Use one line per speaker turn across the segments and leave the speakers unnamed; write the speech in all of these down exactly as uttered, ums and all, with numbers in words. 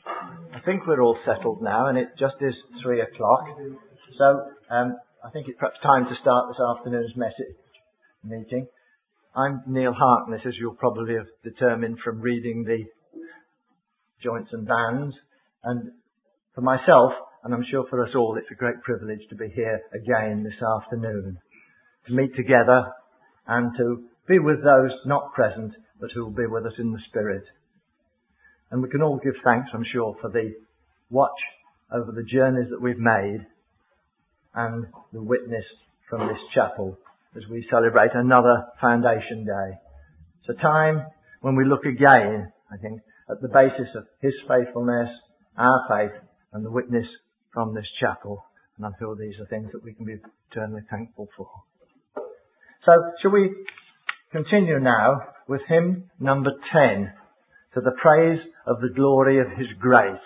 I think we're all settled now, and it just is three o'clock. So um, I think it's perhaps time to start this afternoon's message meeting. I'm Neil Harkness, as you'll probably have determined from reading the joints and bands. And for myself, and I'm sure for us all, it's a great privilege to be here again this afternoon, to meet together and to be with those not present, but who will be with us in the Spirit. And we can all give thanks, I'm sure, for the watch over the journeys that we've made and the witness from this chapel as we celebrate another Foundation Day. It's a time when we look again, I think, at the basis of His faithfulness, our faith, and the witness from this chapel. And I feel these are things that we can be eternally thankful for. So, shall we continue now with hymn number ten, to the praise of the glory of His grace.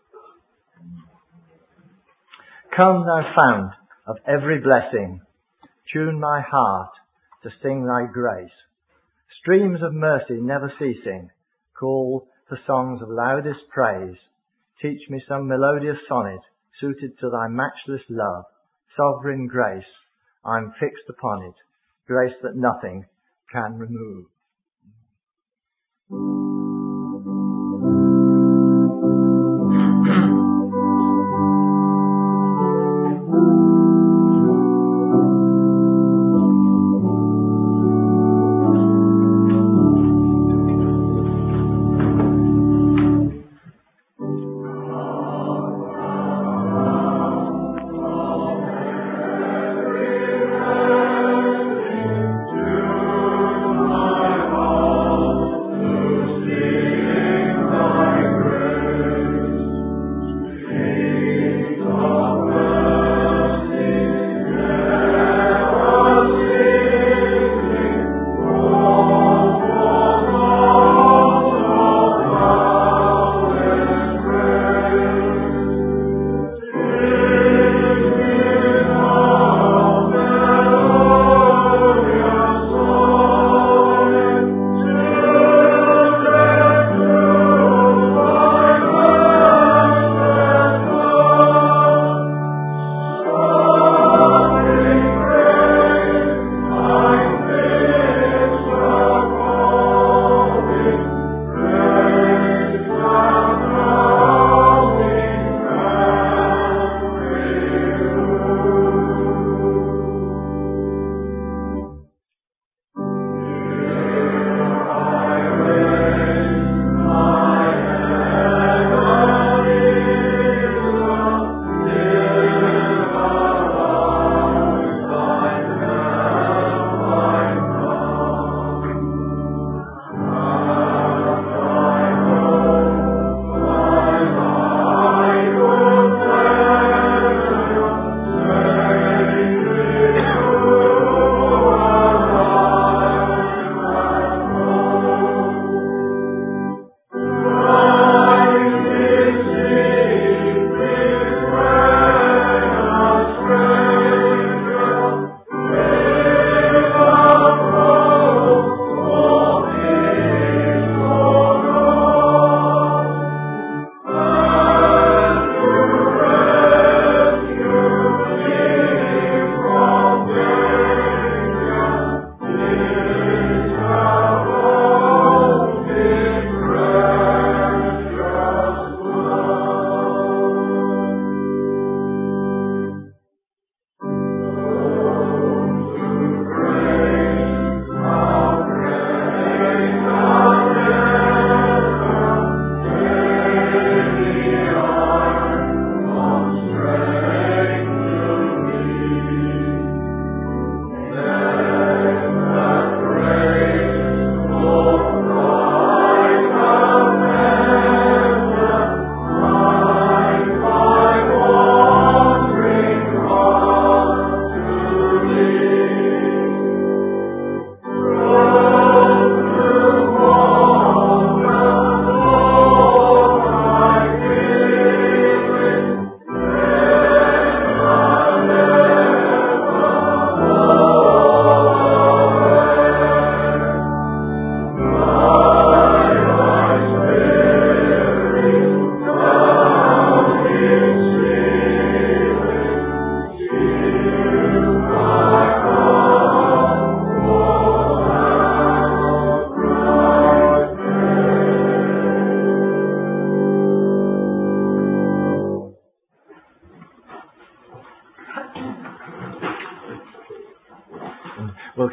Come, thou fount of every blessing, tune my heart to sing thy grace. Streams of mercy never ceasing, call to songs of loudest praise. Teach me some melodious sonnet, suited to thy matchless love. Sovereign grace, I'm fixed upon it, grace that nothing can remove.
Oh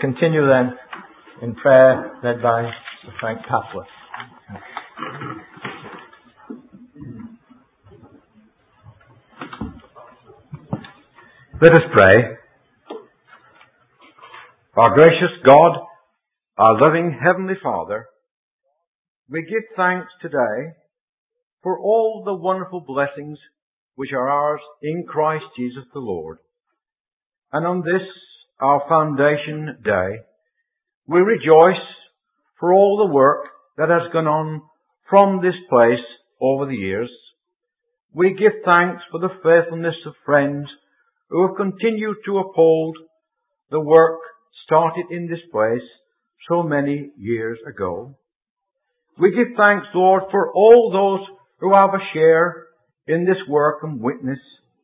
continue then in prayer led by Sir Frank Papworth.
Let us pray. Our gracious God, our loving Heavenly Father, we give thanks today for all the wonderful blessings which are ours in Christ Jesus the Lord. And on this, our foundation day, we rejoice for all the work that has gone on from this place over the years. We give thanks for the faithfulness of friends who have continued to uphold the work started in this place so many years ago. We give thanks, Lord, for all those who have a share in this work and witness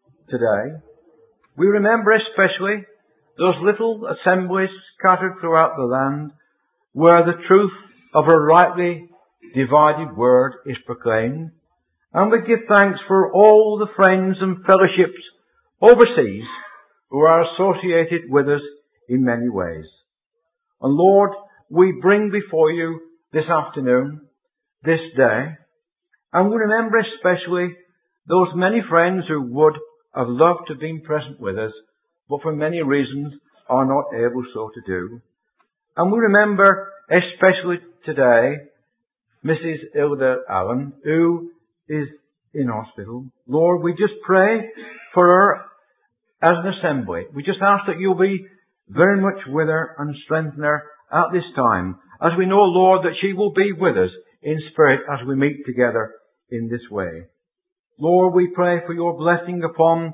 today. We remember especially those little assemblies scattered throughout the land where the truth of a rightly divided word is proclaimed. And we give thanks for all the friends and fellowships overseas who are associated with us in many ways. And Lord, we bring before you this afternoon, this day, and we remember especially those many friends who would have loved to have been present with us, but for many reasons are not able so to do. And we remember especially today Missus Hilda Allen, who is in hospital. Lord, we just pray for her as an assembly. We just ask that you'll be very much with her and strengthen her at this time, as we know, Lord, that she will be with us in spirit as we meet together in this way. Lord, we pray for your blessing upon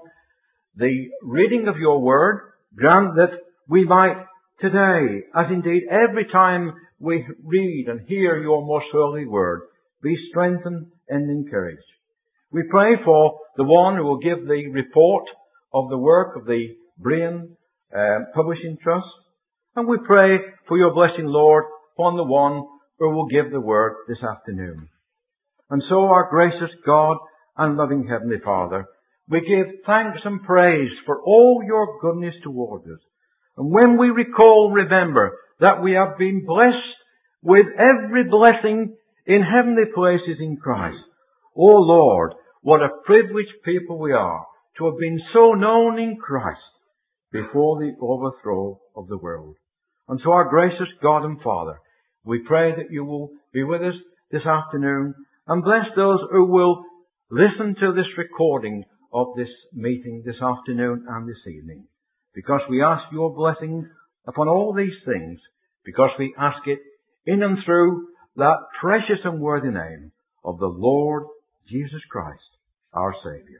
the reading of your word. Grant that we might today, as indeed every time we read and hear your most holy word, be strengthened and encouraged. We pray for the one who will give the report of the work of the Brian uh, Publishing Trust. And we pray for your blessing, Lord, upon the one who will give the word this afternoon. And so, our gracious God and loving Heavenly Father, we give thanks and praise for all your goodness towards us. And when we recall, remember that we have been blessed with every blessing in heavenly places in Christ. O Lord, what a privileged people we are to have been so known in Christ before the overthrow of the world. And so, our gracious God and Father, we pray that you will be with us this afternoon and bless those who will listen to this recording of this meeting this afternoon and this evening. Because we ask your blessing upon all these things, because we ask it in and through that precious and worthy name of the Lord Jesus Christ, our Saviour.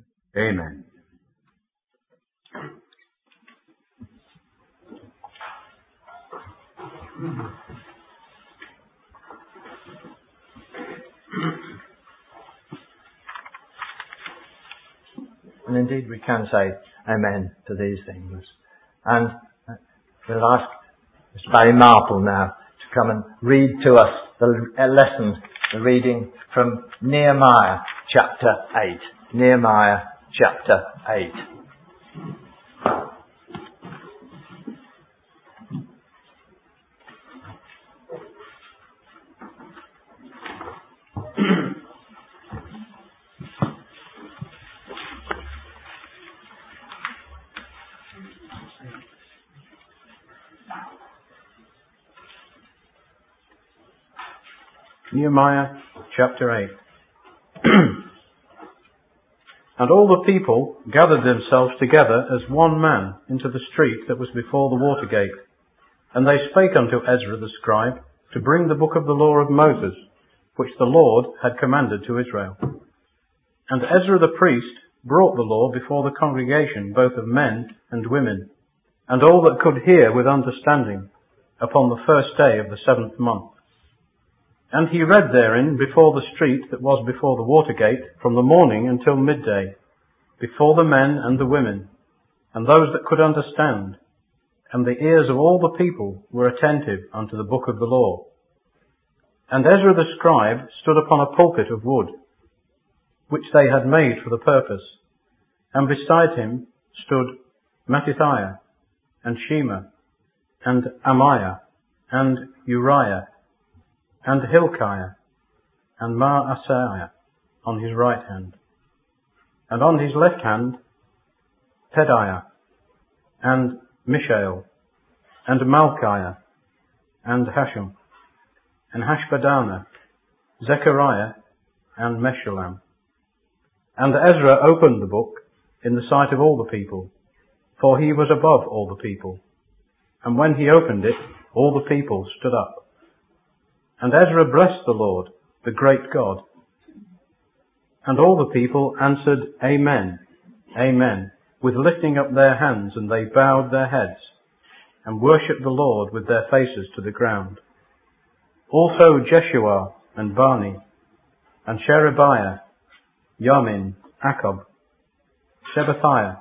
Amen.
And indeed we can say amen to these things. And uh, we'll ask Mister Barry Marple now to come and read to us the uh, lesson, the reading from Nehemiah chapter eight. Nehemiah chapter eight.
Nehemiah chapter eight. And all the people gathered themselves together as one man into the street that was before the water gate. And they spake unto Ezra the scribe to bring the book of the law of Moses, which the Lord had commanded to Israel. And Ezra the priest brought the law before the congregation, both of men and women, and all that could hear with understanding, upon the first day of the seventh month. And he read therein before the street that was before the water gate from the morning until midday, before the men and the women, and those that could understand. And the ears of all the people were attentive unto the book of the law. And Ezra the scribe stood upon a pulpit of wood, which they had made for the purpose. And beside him stood Mattithiah, and Shema, and Amiah, and Uriah, and Hilkiah, and Maaseiah on his right hand, and on his left hand Pedaiah, and Mishael, and Malchiah, and Hashum, and Hashbaddanah, Zechariah, and Meshullam. And Ezra opened the book in the sight of all the people, for he was above all the people. And when he opened it, all the people stood up. And Ezra blessed the Lord, the great God. And all the people answered, Amen, Amen, with lifting up their hands, and they bowed their heads, and worshipped the Lord with their faces to the ground. Also Jeshua, and Bani, and Sherebiah, Yamin, Akkub, Shebathiah,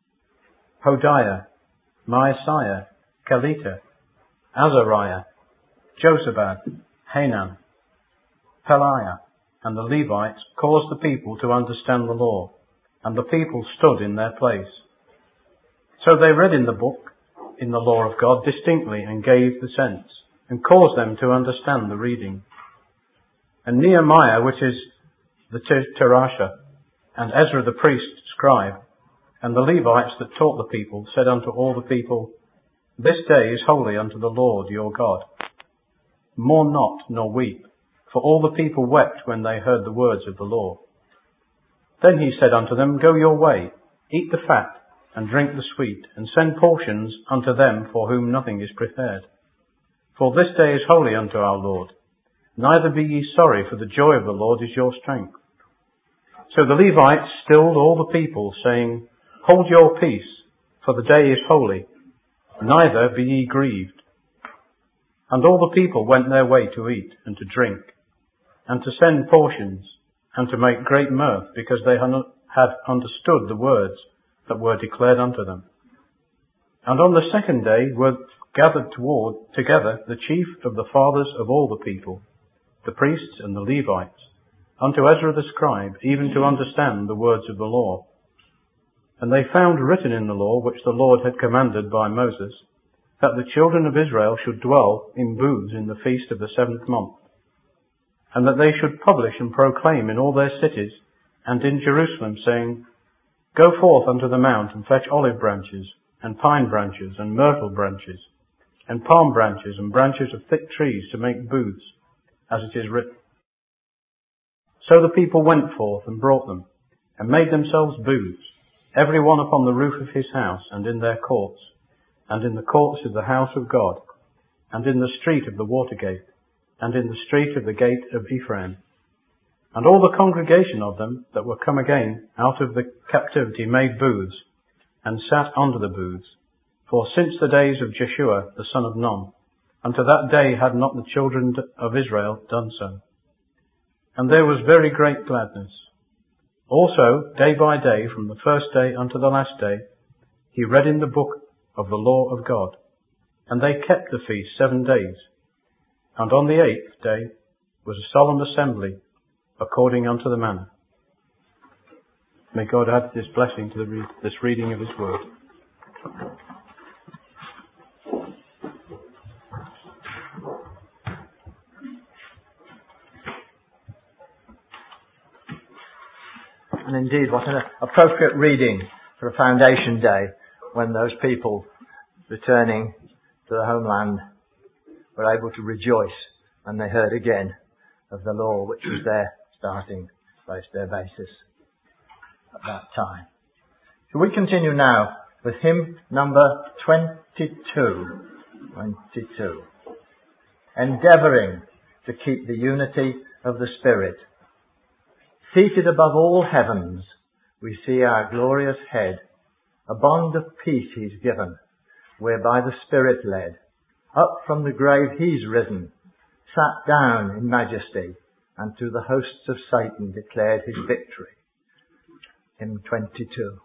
Hodiah, Maaseiah, Kelita, Azariah, Josabad, Hanan, Pelaiah, and the Levites caused the people to understand the law, and the people stood in their place. So they read in the book, in the law of God, distinctly, and gave the sense, and caused them to understand the reading. And Nehemiah, which is the Terasha, and Ezra the priest, scribe, and the Levites that taught the people, said unto all the people, This day is holy unto the Lord your God. Mourn not, nor weep, for all the people wept when they heard the words of the law. Then he said unto them, Go your way, eat the fat, and drink the sweet, and send portions unto them for whom nothing is prepared. For this day is holy unto our Lord. Neither be ye sorry, for the joy of the Lord is your strength. So the Levites stilled all the people, saying, Hold your peace, for the day is holy, neither be ye grieved. And all the people went their way to eat and to drink, and to send portions, and to make great mirth, because they had understood the words that were declared unto them. And on the second day were gathered toward together the chief of the fathers of all the people, the priests and the Levites, unto Ezra the scribe, even to understand the words of the law. And they found written in the law, which the Lord had commanded by Moses, that the children of Israel should dwell in booths in the feast of the seventh month, and that they should publish and proclaim in all their cities and in Jerusalem, saying, Go forth unto the mount, and fetch olive branches, and pine branches, and myrtle branches, and palm branches, and branches of thick trees, to make booths, as it is written. So the people went forth and brought them, and made themselves booths, every one upon the roof of his house, and in their courts, and in the courts of the house of God, and in the street of the water gate, and in the street of the gate of Ephraim. And all the congregation of them that were come again out of the captivity made booths, and sat under the booths. For since the days of Jeshua the son of Nun, unto that day had not the children of Israel done so. And there was very great gladness. Also, day by day, from the first day unto the last day, he read in the book of the law of God. And they kept the feast seven days. And on the eighth day was a solemn assembly, according unto the manner. May God add this blessing to the re- this reading of his word.
And indeed, what an appropriate reading for a foundation day, when those people returning to the homeland were able to rejoice when they heard again of the law, which was their starting place, their basis at that time. So we continue now with hymn number twenty-two. twenty-two. Endeavouring to keep the unity of the Spirit. Seated above all heavens, we see our glorious head. A bond of peace he's given, whereby the Spirit led. Up from the grave he's risen, sat down in majesty, and to the hosts of Satan declared his victory. Hymn twenty-two.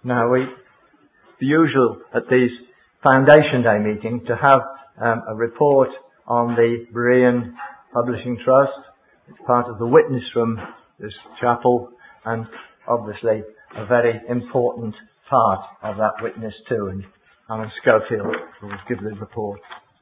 Now, we, the usual at these Foundation Day meetings to have um, a report on the Berean Publishing Trust. It's part of the witness from this chapel, and obviously a very important part of that witness too. And Alan Schofield will give the report.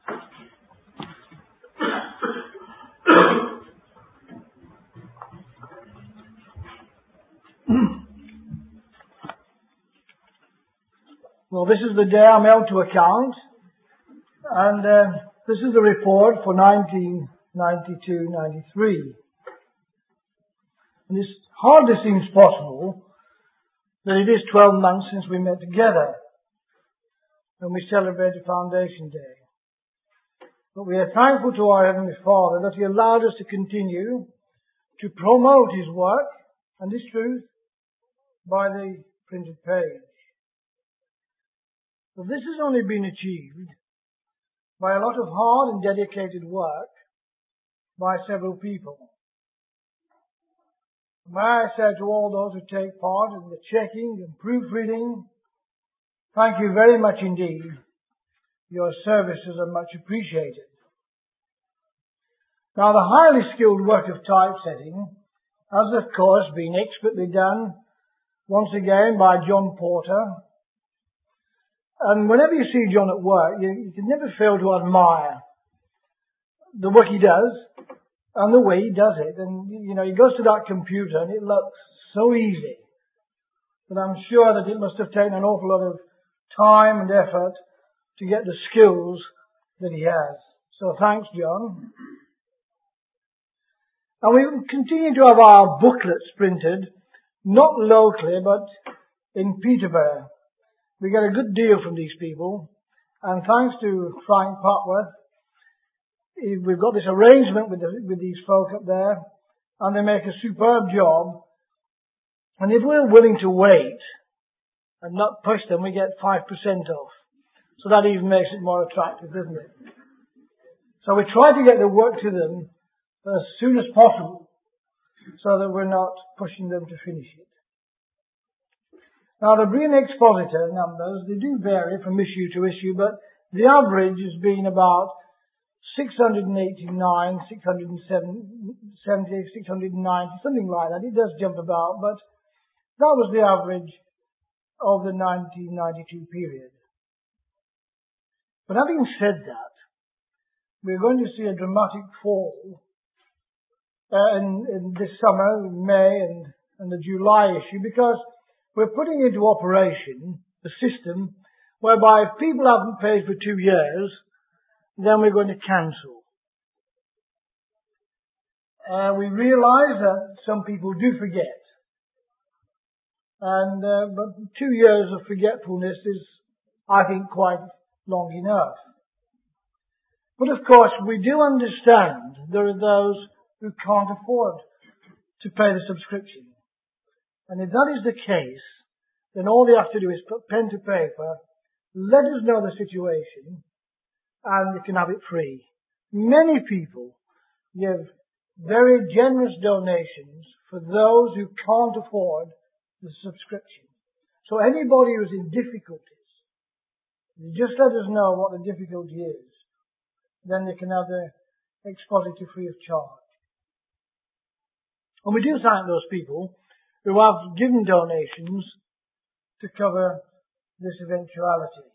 Well, this is the day I'm held to account, and uh, this is the report for nineteen ninety-two ninety-three. And it hardly seems possible that it is twelve months since we met together when we celebrated Foundation Day. But we are thankful to our Heavenly Father that He allowed us to continue to promote His work and His truth by the printed page. But this has only been achieved by a lot of hard and dedicated work by several people. May I say to all those who take part in the checking and proofreading, thank you very much indeed. Your services are much appreciated. Now, the highly skilled work of typesetting has, of course, been expertly done once again by John Porter. And whenever you see John at work, you, you can never fail to admire the work he does and the way he does it. And, you know, he goes to that computer and it looks so easy. But I'm sure that it must have taken an awful lot of time and effort to get the skills that he has. So thanks, John. And we continue to have our booklets printed, not locally, but in Peterborough. We get a good deal from these people, and thanks to Frank Papworth, we've got this arrangement with, the, with these folk up there, and they make a superb job. And if we're willing to wait and not push them, we get five percent off. So that even makes it more attractive, doesn't it? So we try to get the work to them as soon as possible, so that we're not pushing them to finish it. Now, the Berean Expositor numbers, they do vary from issue to issue, but the average has been about six hundred eighty-nine, six hundred seventy, six hundred ninety, something like that. It does jump about, but that was the average of the nineteen ninety-two period. But having said that, we're going to see a dramatic fall uh, in, in this summer, May and, and the July issue, because we're putting into operation a system whereby if people haven't paid for two years, then we're going to cancel. Uh, we realise that some people do forget. And, uh, but two years of forgetfulness is, I think, quite long enough. But of course, we do understand there are those who can't afford to pay the subscription. And if that is the case, then all they have to do is put pen to paper, let us know the situation, and you can have it free. Many people give very generous donations for those who can't afford the subscription. So anybody who's in difficulties, just let us know what the difficulty is. Then they can have the expositor free of charge. And we do thank those people who have given donations to cover this eventuality.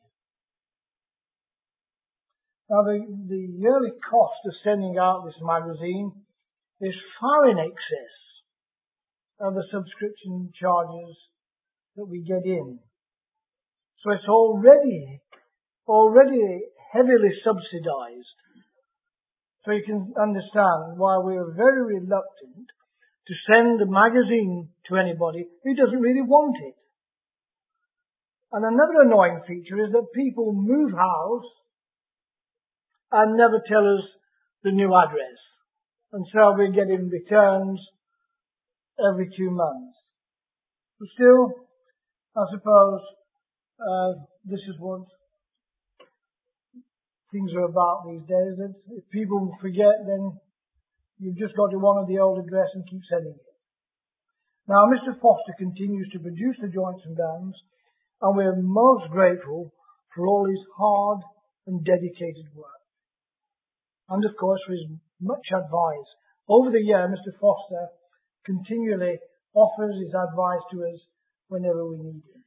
Now, the, the yearly cost of sending out this magazine is far in excess of the subscription charges that we get in. So it's already, already heavily subsidized. So you can understand why we are very reluctant to send a magazine to anybody who doesn't really want it. And another annoying feature is that people move house and never tell us the new address. And so we're getting returns every two months. But still, I suppose uh, this is what things are about these days. That if people forget, then you've just got to honour the old address and keep sending it. Now, Mister Foster continues to produce the joints and bands and we're most grateful for all his hard and dedicated work. And of course for his much advice. Over the year, Mister Foster continually offers his advice to us whenever we need it.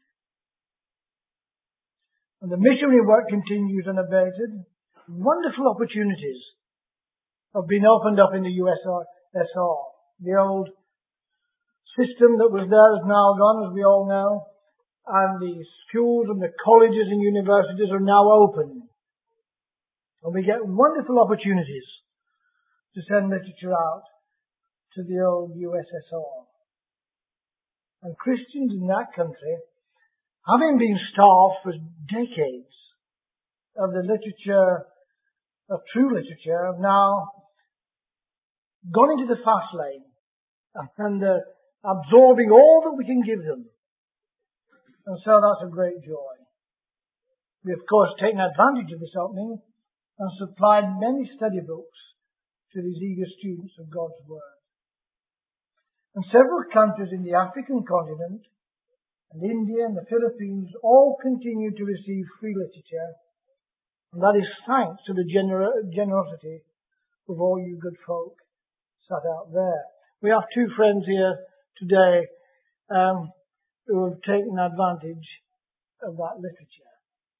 And the missionary work continues unabated. Wonderful opportunities have been opened up in the U S S R. The old system that was there is now gone, as we all know, and the schools and the colleges and universities are now open. And we get wonderful opportunities to send literature out to the old U S S R. And Christians in that country, having been starved for decades of the literature, of true literature, have now gone into the fast lane and uh, absorbing all that we can give them. And so that's a great joy. We have, of course, taken advantage of this opening and supplied many study books to these eager students of God's Word. And several countries in the African continent and India and the Philippines all continue to receive free literature, and that is thanks to the gener- generosity of all you good folk sat out there. We have two friends here today um, who have taken advantage of that literature.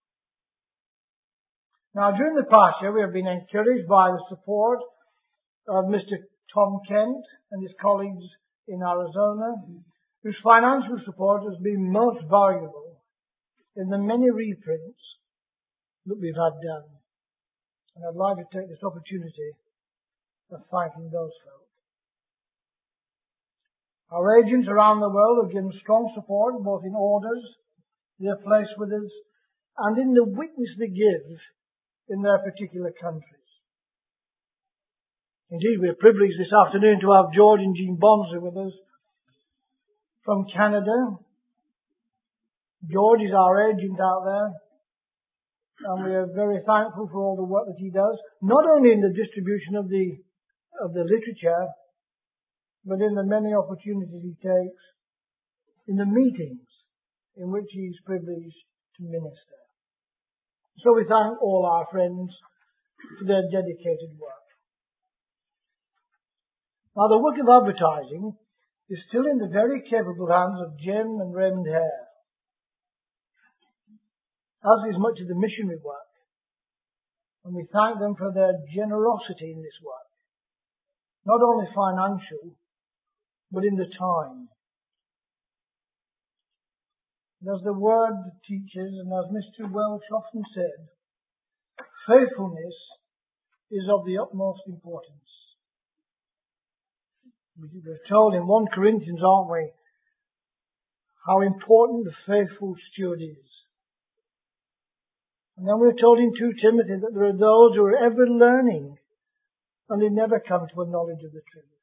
Now, during the past year, we have been encouraged by the support of Mister Tom Kent and his colleagues in Arizona, whose financial support has been most valuable in the many reprints that we've had done. And I'd like to take this opportunity of thanking those folk. Our agents around the world have given strong support, both in orders they have placed with us and in the witness they give in their particular countries. Indeed, we are privileged this afternoon to have George and Jean Bonser with us from Canada. George is our agent out there, and we are very thankful for all the work that he does, not only in the distribution of the of the literature, but in the many opportunities he takes in the meetings in which he is privileged to minister. So we thank all our friends for their dedicated work. Now, the work of advertising is still in the very capable hands of Jim and Raymond Hare, as is much of the missionary work, and we thank them for their generosity in this work, not only financial, but in the time. And as the Word teaches, and as Mister Welch often said, faithfulness is of the utmost importance. We're told in First Corinthians, aren't we, how important the faithful steward is. And then we're told in Second Timothy that there are those who are ever learning and they never come to a knowledge of the truth.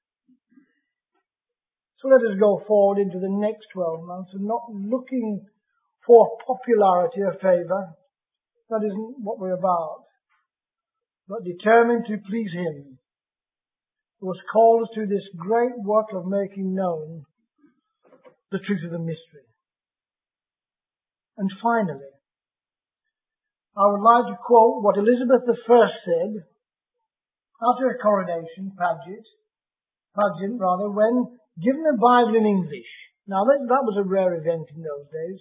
So let us go forward into the next twelve months and not looking for popularity or favour. That isn't what we're about. But determined to please Him, who has called us to this great work of making known the truth of the mystery. And finally, I would like to quote what Elizabeth the First said after her coronation pageant, pageant rather, when given a Bible in English. Now that, that was a rare event in those days.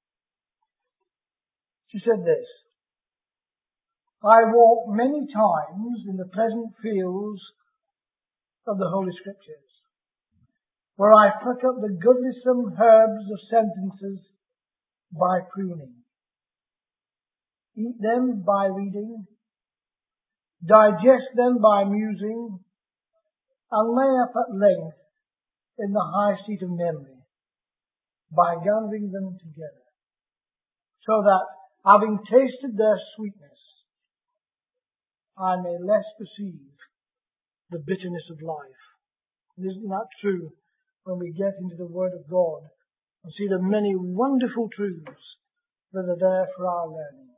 She said this: I walk many times in the pleasant fields of the Holy Scriptures, where I pluck up the goodlissome herbs of sentences by pruning, eat them by reading, digest them by musing, and lay up at length in the high seat of memory by gathering them together, so that, having tasted their sweetness, I may less perceive the bitterness of life. And isn't that true when we get into the Word of God and see the many wonderful truths that are there for our learning?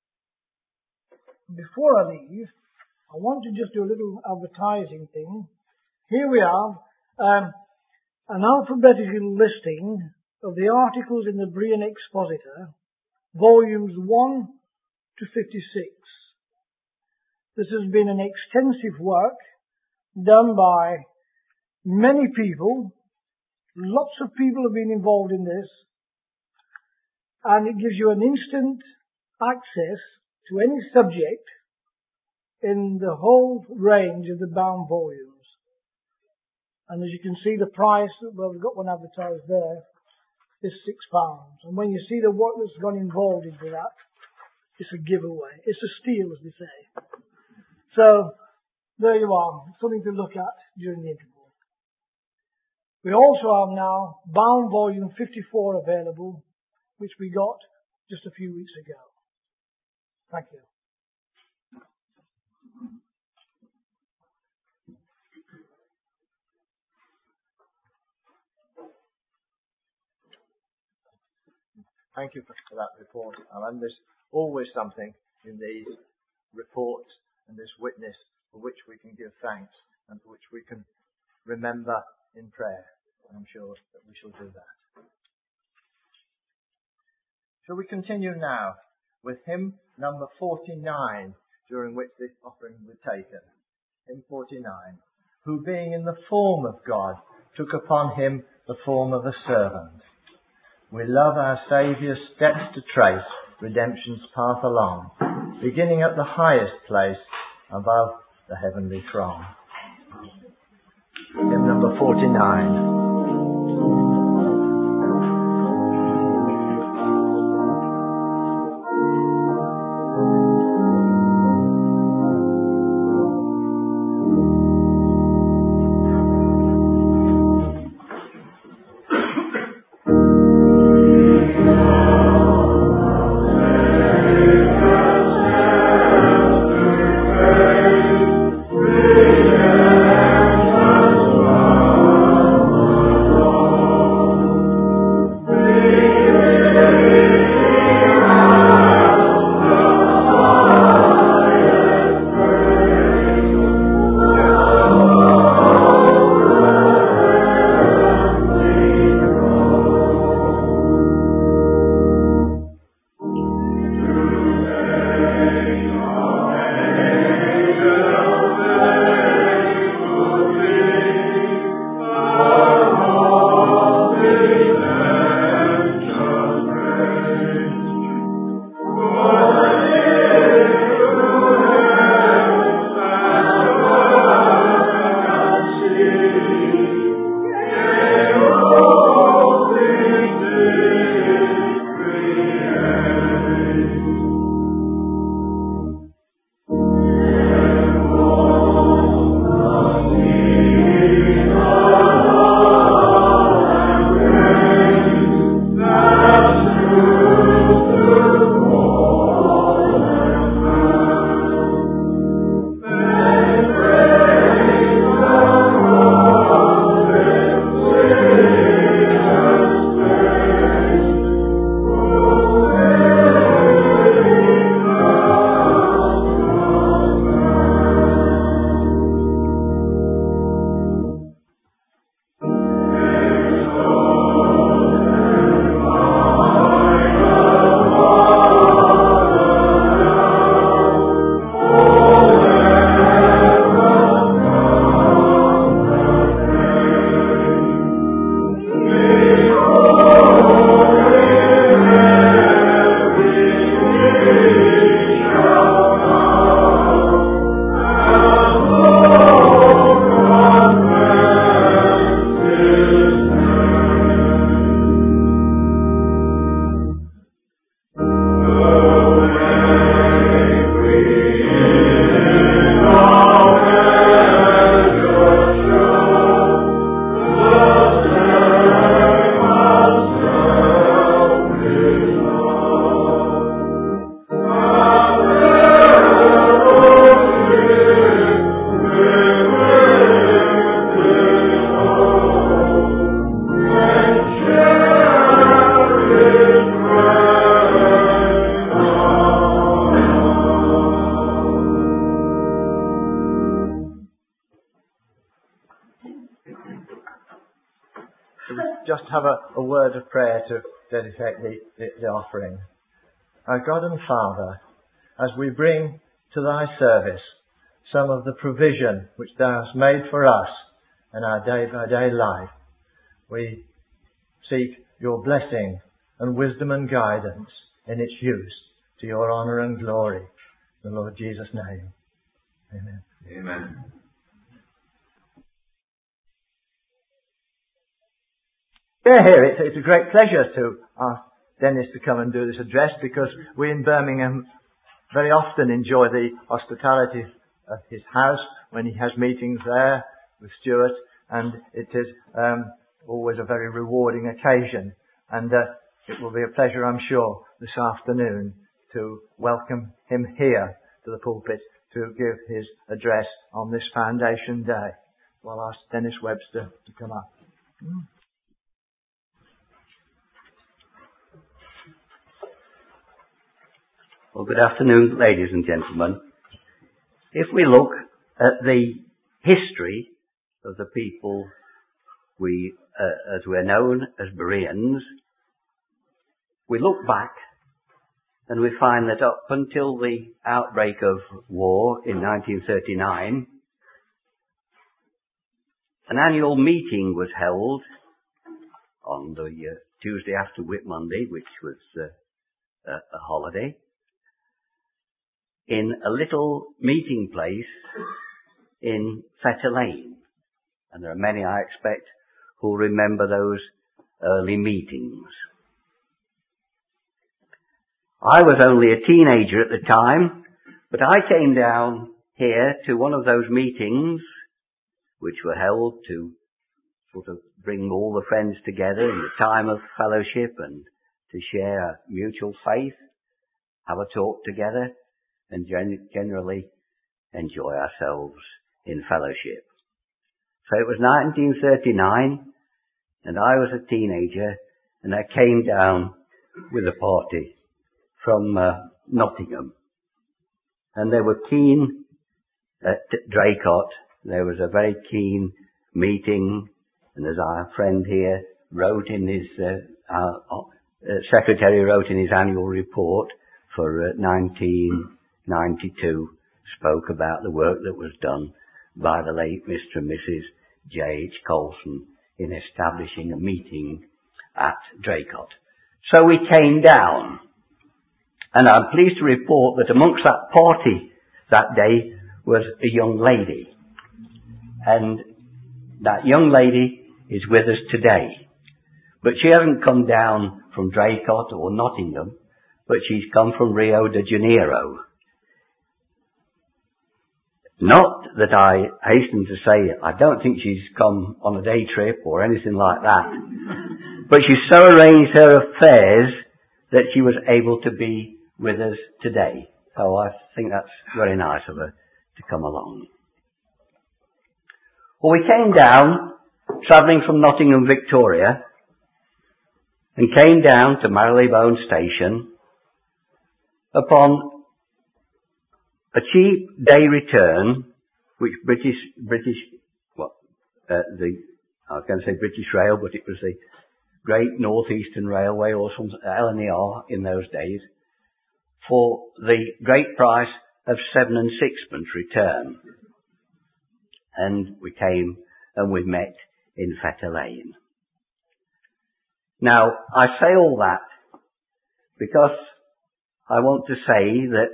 Before I leave, I want to just do a little advertising thing. Here we have um, an alphabetical listing of the articles in the Berean Expositor, volumes one to fifty-six. This has been an extensive work done by many people. Lots of people have been involved in this, and it gives you an instant access to any subject in the whole range of the bound volumes. And as you can see, the price, well, we've got one advertised there, is six pounds. And when you see the work that's gone involved into that, it's a giveaway. It's a steal, as they say. So, there you are, something to look at during the interval. We also have now bound volume fifty-four available, which we got just a few weeks ago. Thank you.
Thank you for, for that report, Alan. There's always something in these reports and this witness for which we can give thanks and for which we can remember in prayer. And I'm sure that we shall do that. Shall we continue now with hymn number forty-nine, during which this offering was taken? Hymn forty-nine. Who being in the form of God, took upon him the form of a servant. We love our Saviour's steps to trace redemption's path along, beginning at the highest place above the heavenly throne. Hymn number forty-nine.
Amen.
word of prayer to dedicate the, the, the offering. Our God and Father, as we bring to thy service some of the provision which thou hast made for us in our day-by-day life, we seek your blessing and wisdom and guidance in its use to your honour and glory. In the Lord Jesus' name. Amen.
Amen.
Yeah, here, it's, it's a great pleasure to ask Dennis to come and do this address, because we in Birmingham very often enjoy the hospitality of his house when he has meetings there with Stuart, and it is um, always a very rewarding occasion. And uh, it will be a pleasure, I'm sure, this afternoon to welcome him here to the pulpit to give his address on this Foundation Day. So I'll ask Dennis Webster to come up. Mm.
Well, good afternoon, ladies and gentlemen. If we look at the history of the people we, uh, as we're known as Bereans, we look back and we find that up until the outbreak of war in nineteen thirty-nine, an annual meeting was held on the uh, Tuesday after Whit Monday, which was uh, a, a holiday, in a little meeting place in Fetter Lane. And there are many, I expect, who remember those early meetings. I was only a teenager at the time, but I came down here to one of those meetings which were held to sort of bring all the friends together in a time of fellowship and to share mutual faith, have a talk together, and gen- generally enjoy ourselves in fellowship. So it was nineteen thirty-nine, and I was a teenager, and I came down with a party from uh, Nottingham. And they were keen at Draycott. There was a very keen meeting, and as our friend here wrote in his, uh, our uh, secretary wrote in his annual report for uh, nineteen ninety-two, spoke about the work that was done by the late Mister and Missus J H Colson in establishing a meeting at Draycott. So we came down, and I'm pleased to report that amongst that party that day was a young lady. And that young lady is with us today. But she hasn't come down from Draycott or Nottingham, but she's come from Rio de Janeiro. Not that I hasten to say, I don't think she's come on a day trip or anything like that. But she so arranged her affairs that she was able to be with us today. So I think that's very nice of her to come along. Well, we came down, travelling from Nottingham, Victoria, and came down to Marylebone Station upon a cheap day return, which British, British, what, uh, the, I was going to say British Rail, but it was the Great North Eastern Railway, or some L N E R in those days, for the great price of seven and sixpence return. And we came and we met in Fetter Lane. Now, I say all that because I want to say that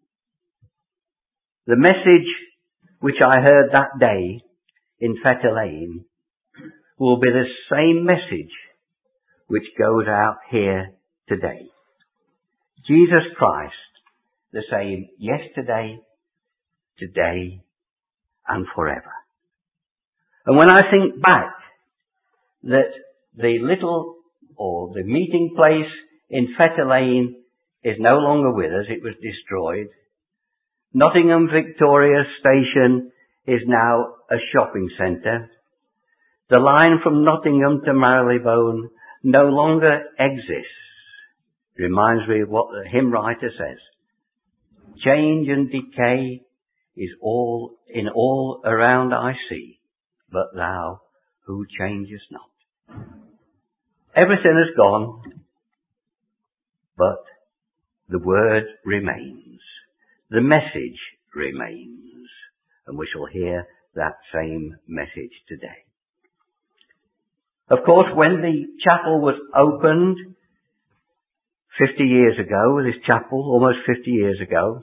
the message which I heard that day in Fetter Lane will be the same message which goes out here today. Jesus Christ, the same yesterday, today, and forever. And when I think back that the little, or the meeting place in Fetter Lane is no longer with us, it was destroyed. Nottingham Victoria Station is now a shopping centre. The line from Nottingham to Marylebone no longer exists. Reminds me of what the hymn writer says. Change and decay is all in all around I see, but thou who changest not. everything has gone, but the word remains. The message remains. And we shall hear that same message today. Of course, when the chapel was opened fifty years ago, this chapel, almost fifty years ago,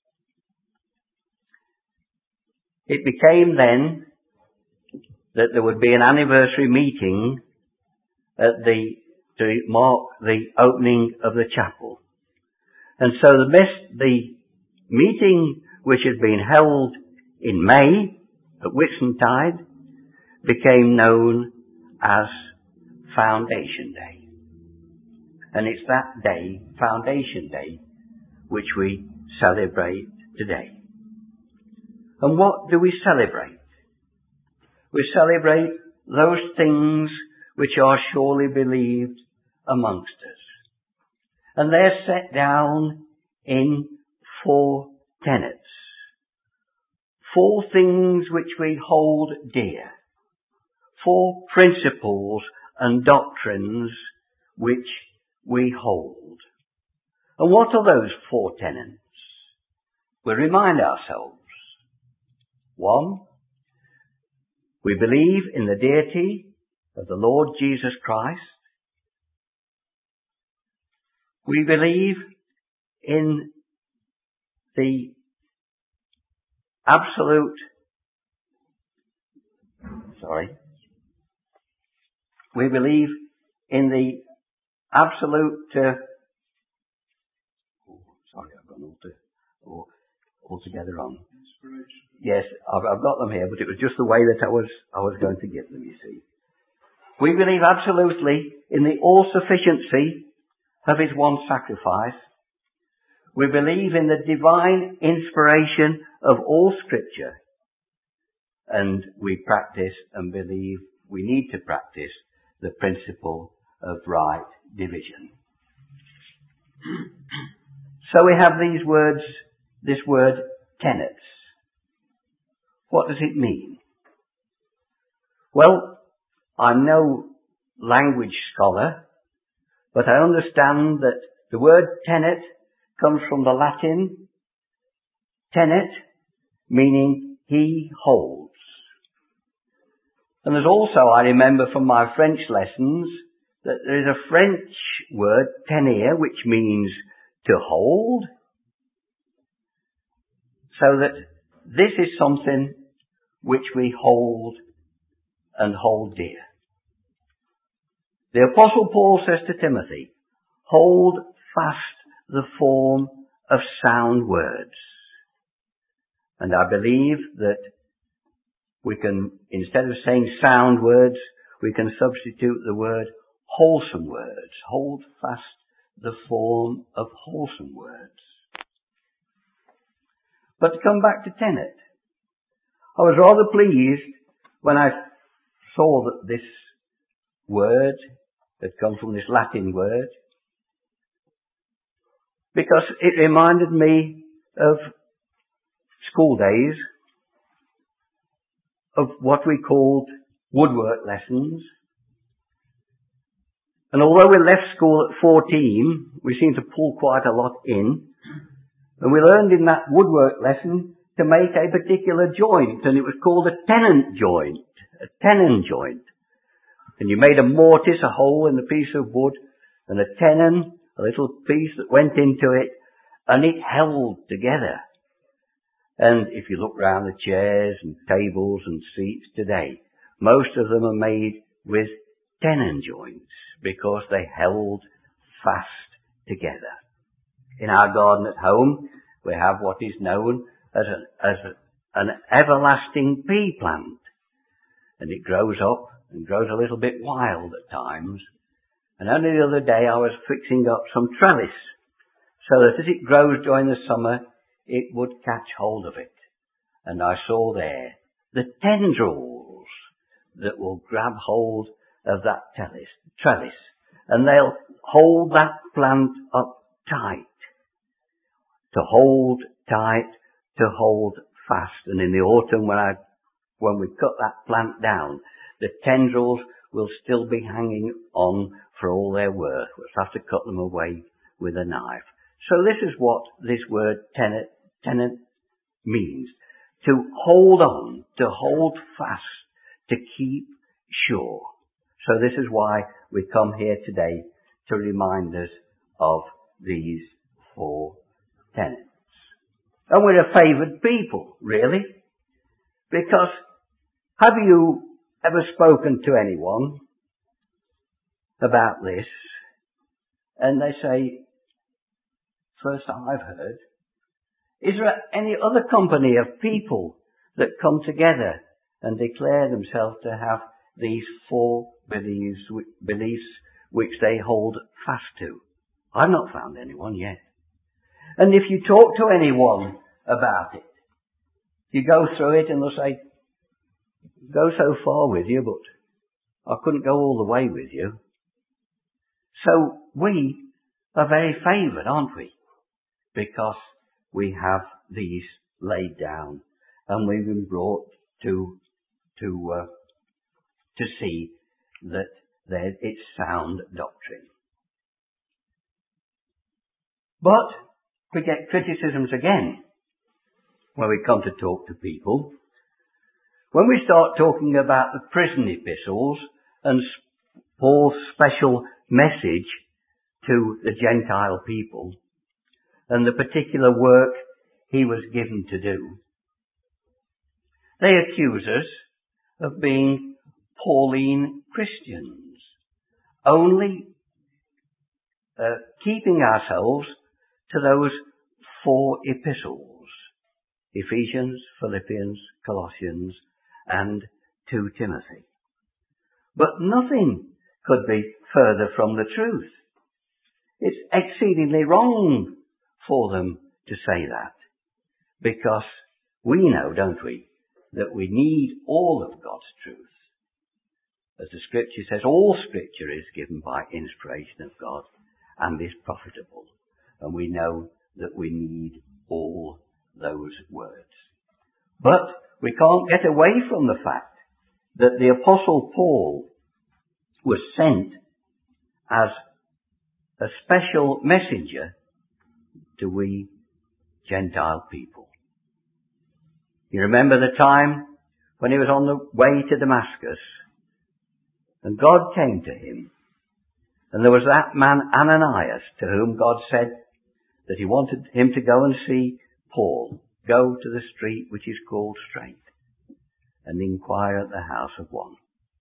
it became then that there would be an anniversary meeting at the, to mark the opening of the chapel. And so the, mes- the meeting which had been held in May at Whitsuntide became known as Foundation Day. And it's that day, Foundation Day, which we celebrate today. And what do we celebrate? We celebrate those things which are surely believed amongst us. And they're set down in four tenets. Four things which we hold dear. Four principles and doctrines which we hold. And what are those four tenets? We remind ourselves. One, we believe in the deity of the Lord Jesus Christ. We believe in the absolute, sorry, we believe in the absolute, uh, oh, sorry, I've gone all, to, all, all together wrong. Yes, I've, I've got them here, but it was just the way that I was, I was going to give them, you see. We believe absolutely in the all-sufficiency of His one sacrifice. We believe in the divine inspiration of all Scripture. And we practice and believe we need to practice the principle of right division. So we have these words, this word tenets. What does it mean? Well, I'm no language scholar, but I understand that the word tenet comes from the Latin tenet, meaning he holds. And there's also, I remember from my French lessons, that there is a French word, tenir, which means to hold. So that this is something which we hold and hold dear. The Apostle Paul says to Timothy, hold fast the form of sound words. And I believe that we can, instead of saying sound words, we can substitute the word wholesome words. Hold fast the form of wholesome words. But to come back to tenet, I was rather pleased when I saw that this word had come from this Latin word, because it reminded me of school days, of what we called woodwork lessons. And although we left school at fourteen, we seemed to pull quite a lot in. And we learned in that woodwork lesson to make a particular joint, and it was called a tenon joint, a tenon joint. And you made a mortise, a hole in the piece of wood, and a tenon, a little piece that went into it, and it held together. And if you look round the chairs and tables and seats today, most of them are made with tenon joints because they held fast together. In our garden at home, we have what is known as, a, as a, an everlasting pea plant. And it grows up and grows a little bit wild at times. And only the other day I was fixing up some trellis so that as it grows during the summer, it would catch hold of it. And I saw there the tendrils that will grab hold of that trellis, trellis, and they'll hold that plant up tight. To hold tight, to hold fast. And in the autumn when I, when we cut that plant down, the tendrils will still be hanging on for all they're worth. We'll have to cut them away with a knife. So this is what this word tenant, tenant means. To hold on, to hold fast, to keep sure. So this is why we come here today to remind us of these four tenets. And we're a favoured people, really. Because have you ever spoken to anyone about this? And they say, first I've heard, is there any other company of people that come together and declare themselves to have these four beliefs, beliefs which they hold fast to? I've not found anyone yet. And if you talk to anyone about it, you go through it and they'll say, go so far with you, but I couldn't go all the way with you. So we are very favoured, aren't we? Because we have these laid down and we've been brought to to uh, to see that it's sound doctrine. But we get criticisms again when we come to talk to people. When we start talking about the prison epistles and Paul's special message to the Gentile people and the particular work he was given to do, they accuse us of being Pauline Christians, only uh, keeping ourselves to those four epistles, Ephesians, Philippians, Colossians, and to Timothy. But nothing could be further from the truth. It's exceedingly wrong for them to say that, because we know, don't we, that we need all of God's truth. As the scripture says, all scripture is given by inspiration of God and is profitable. And we know that we need all those words. But we can't get away from the fact that the Apostle Paul was sent as a special messenger to we Gentile people. You remember the time when he was on the way to Damascus and God came to him, and there was that man Ananias to whom God said that he wanted him to go and see Paul. Go to the street which is called Straight and inquire at the house of one.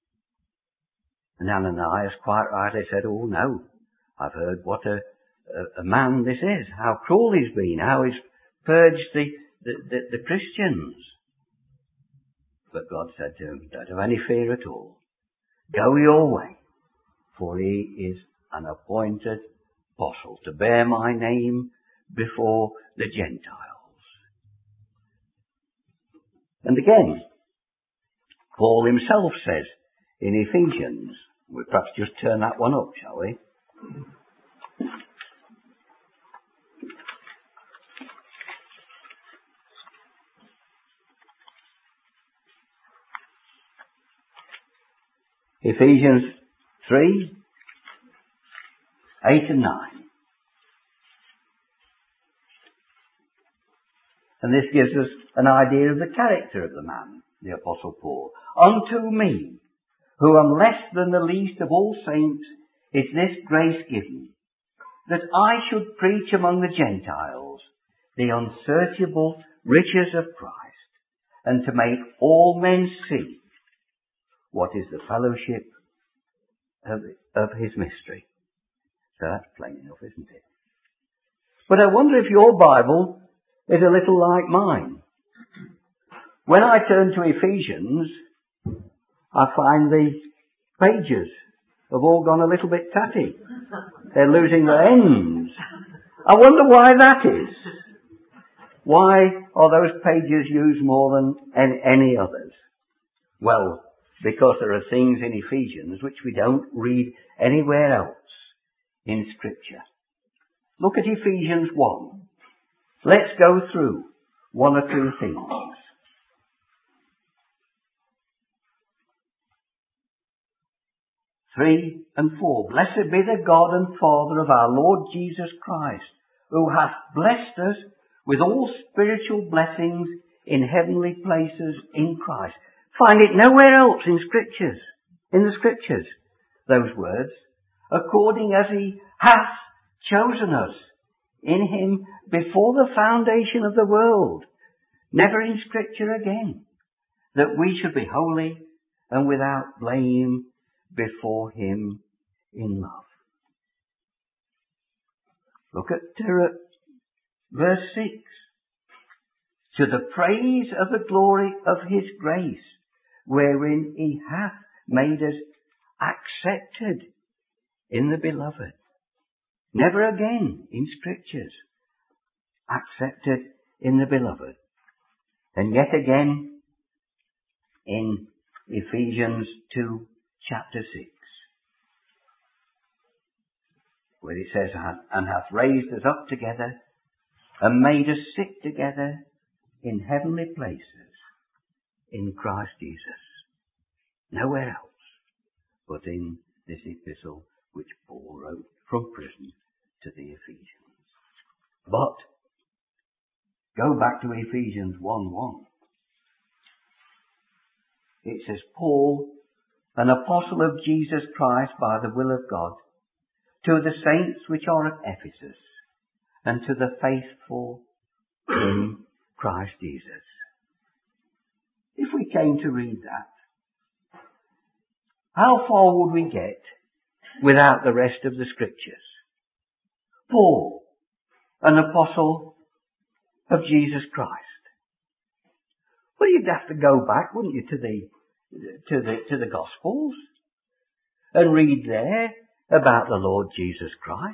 And Ananias quite rightly said, oh no, I've heard what a, a, a man this is, how cruel he's been, how he's purged the, the, the, the Christians. But God said to him, don't have any fear at all. Go your way, for he is an appointed apostle to bear my name before the Gentiles. And again, Paul himself says in Ephesians, we'll perhaps just turn that one up, shall we? Ephesians three, eight and nine. And this gives us an idea of the character of the man, the Apostle Paul. Unto me, who am less than the least of all saints, is this grace given, that I should preach among the Gentiles the unsearchable riches of Christ, and to make all men see what is the fellowship of, of his mystery. So that's plain enough, isn't it? But I wonder if your Bible is a little like mine. When I turn to Ephesians, I find the pages have all gone a little bit tatty. They're losing their ends. I wonder why that is. Why are those pages used more than any, any others? Well, because there are things in Ephesians which we don't read anywhere else in Scripture. Look at Ephesians one. Let's go through one or two things. three and four. Blessed be the God and Father of our Lord Jesus Christ, who hath blessed us with all spiritual blessings in heavenly places in Christ. Find it nowhere else in Scriptures, in the Scriptures, those words. According as he hath chosen us in him before the foundation of the world. Never in Scripture again. That we should be holy and without blame before him in love. Look at uh, verse six. To the praise of the glory of his grace, wherein he hath made us accepted in the beloved. Never again in Scriptures. Accepted in the beloved. And yet again in Ephesians two, chapter six, where it says, and hath raised us up together and made us sit together in heavenly places in Christ Jesus. Nowhere else but in this epistle which Paul wrote from prison to the Ephesians. But go back to Ephesians one one. It says, Paul, an apostle of Jesus Christ by the will of God, to the saints which are at Ephesus, and to the faithful in Christ Jesus. If we came to read that, how far would we get without the rest of the Scriptures? Paul, an apostle of Jesus Christ. Well, you'd have to go back, wouldn't you, to the to the to the Gospels and read there about the Lord Jesus Christ.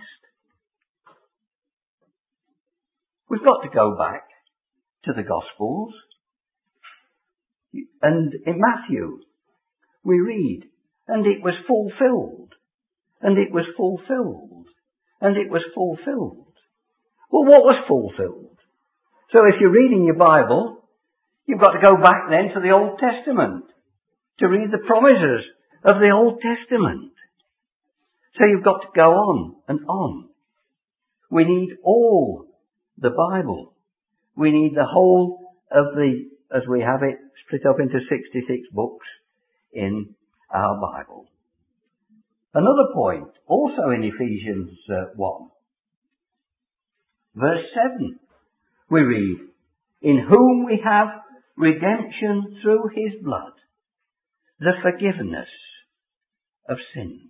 We've got to go back to the Gospels. And in Matthew, we read, and it was fulfilled, and it was fulfilled, and it was fulfilled. Well, what was fulfilled? So if you're reading your Bible, you've got to go back then to the Old Testament to read the promises of the Old Testament. So you've got to go on and on. We need all the Bible. We need the whole of the, as we have it, split up into sixty-six books in our Bible. Another point, also in Ephesians uh, one, verse seven, we read, in whom we have redemption through his blood, the forgiveness of sins.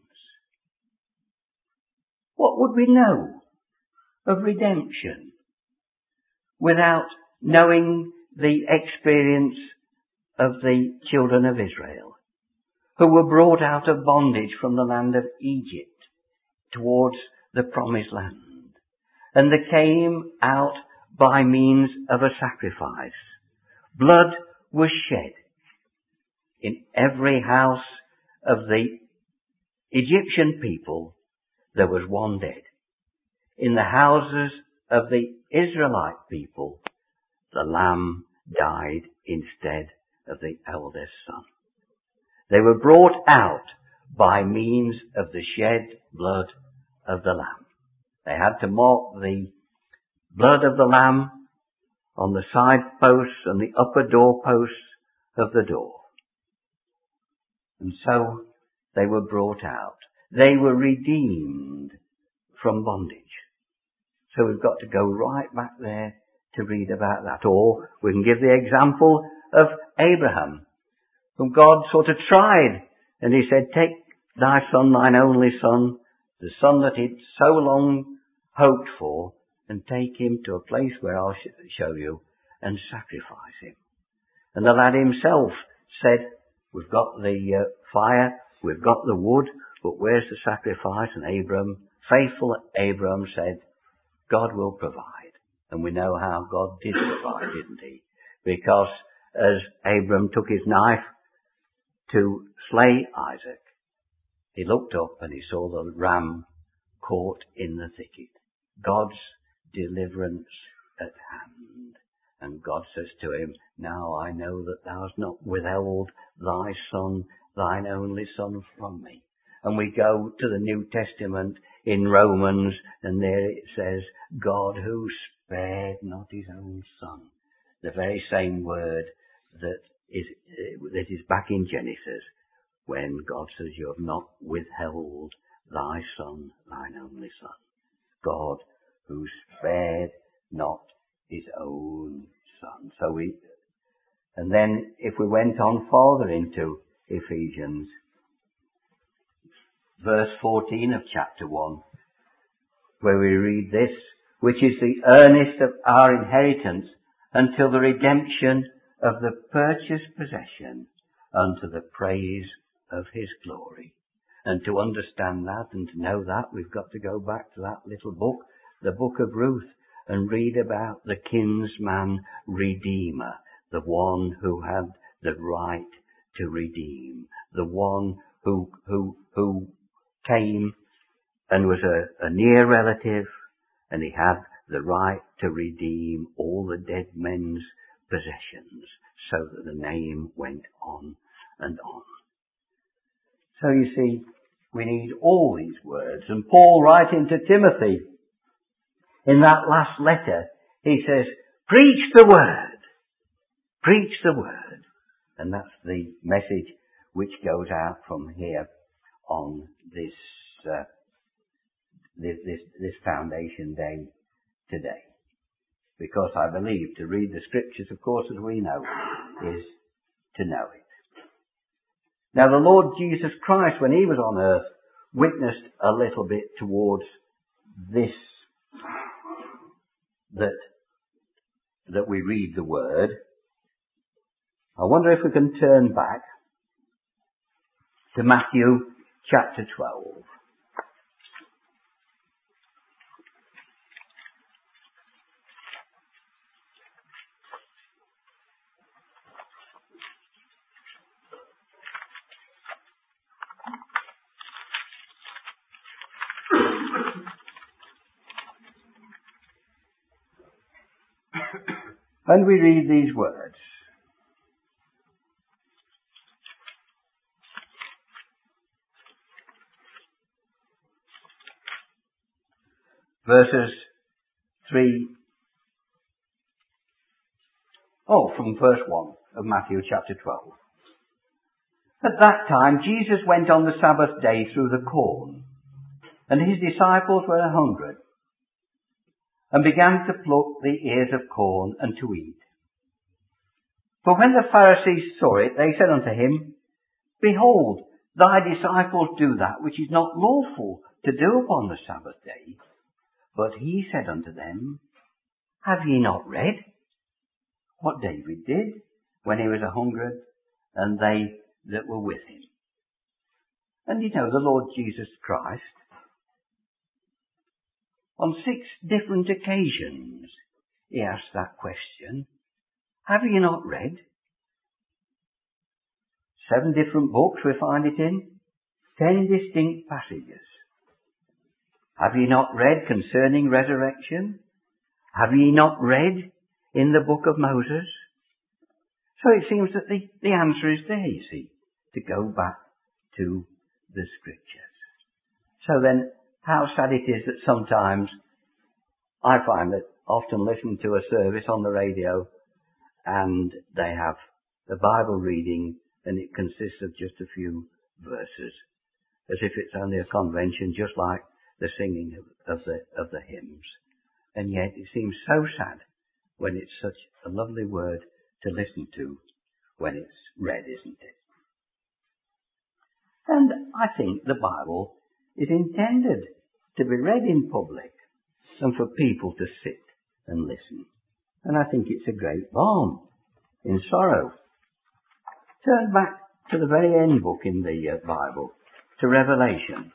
What would we know of redemption without knowing the experience of the children of Israel, who were brought out of bondage from the land of Egypt towards the promised land? And they came out by means of a sacrifice. Blood was shed. In every house of the Egyptian people, there was one dead. In the houses of the Israelite people, the lamb died instead of the eldest son. They were brought out by means of the shed blood of the lamb. They had to mark the blood of the lamb on the side posts and the upper door posts of the door. And so they were brought out. They were redeemed from bondage. So we've got to go right back there to read about that. Or we can give the example of Abraham, whom God sort of tried. And he said, take thy son, thine only son, the son that he'd so long hoped for, and take him to a place where I'll show you, and sacrifice him. And the lad himself said, we've got the uh, fire, we've got the wood, but where's the sacrifice? And Abram, faithful Abram, said, God will provide. And we know how God did provide, didn't he? Because as Abram took his knife to slay Isaac, he looked up and he saw the ram caught in the thicket. God's deliverance at hand. And God says to him, now I know that thou hast not withheld thy son, thine only son from me. And we go to the New Testament in Romans, and there it says, God who spared not his own son. The very same word that is, that is back in Genesis, when God says, you have not withheld thy son, thine only son. God who spared not his own son. So we, and then if we went on further into Ephesians, verse fourteen of chapter one, where we read this, which is the earnest of our inheritance until the redemption of the purchased possession unto the praise of his glory. And to understand that and to know that, we've got to go back to that little book, the book of Ruth, and read about the kinsman redeemer, the one who had the right to redeem, the one who who who came and was a, a near relative, and he had the right to redeem all the dead men's possessions, so that the name went on and on. So you see, we need all these words. And Paul, writing to Timothy, in that last letter, he says, preach the word. Preach the word. And that's the message which goes out from here on this, uh, this, this, this foundation day today. Because I believe to read the scriptures, of course, as we know, is to know it. Now the Lord Jesus Christ, when he was on earth, witnessed a little bit towards this, that, that we read the word. I wonder if we can turn back to Matthew chapter twelve. And we read these words. Verses three, oh, from verse one of Matthew chapter twelve. At that time Jesus went on the Sabbath day through the corn, and his disciples were a hundred, and began to pluck the ears of corn and to eat. For when the Pharisees saw it, they said unto him, Behold, thy disciples do that which is not lawful to do upon the Sabbath day. But he said unto them, Have ye not read what David did when he was a hundred, and they that were with him? And you know, the Lord Jesus Christ, on six different occasions, he asked that question. Have you not read? Seven different books we find it in. Ten distinct passages. Have ye not read concerning resurrection? Have ye not read in the book of Moses? So it seems that the, the answer is there, you see, to go back to the scriptures. So then, how sad it is that sometimes I find that often listen to a service on the radio and they have the Bible reading and it consists of just a few verses, as if it's only a convention, just like the singing of, of the of the hymns. And yet it seems so sad when it's such a lovely word to listen to when it's read, isn't it? And I think the Bible is intended to be read in public and for people to sit and listen. And I think it's a great balm in sorrow. Turn back to the very end book in the uh, Bible, to Revelation.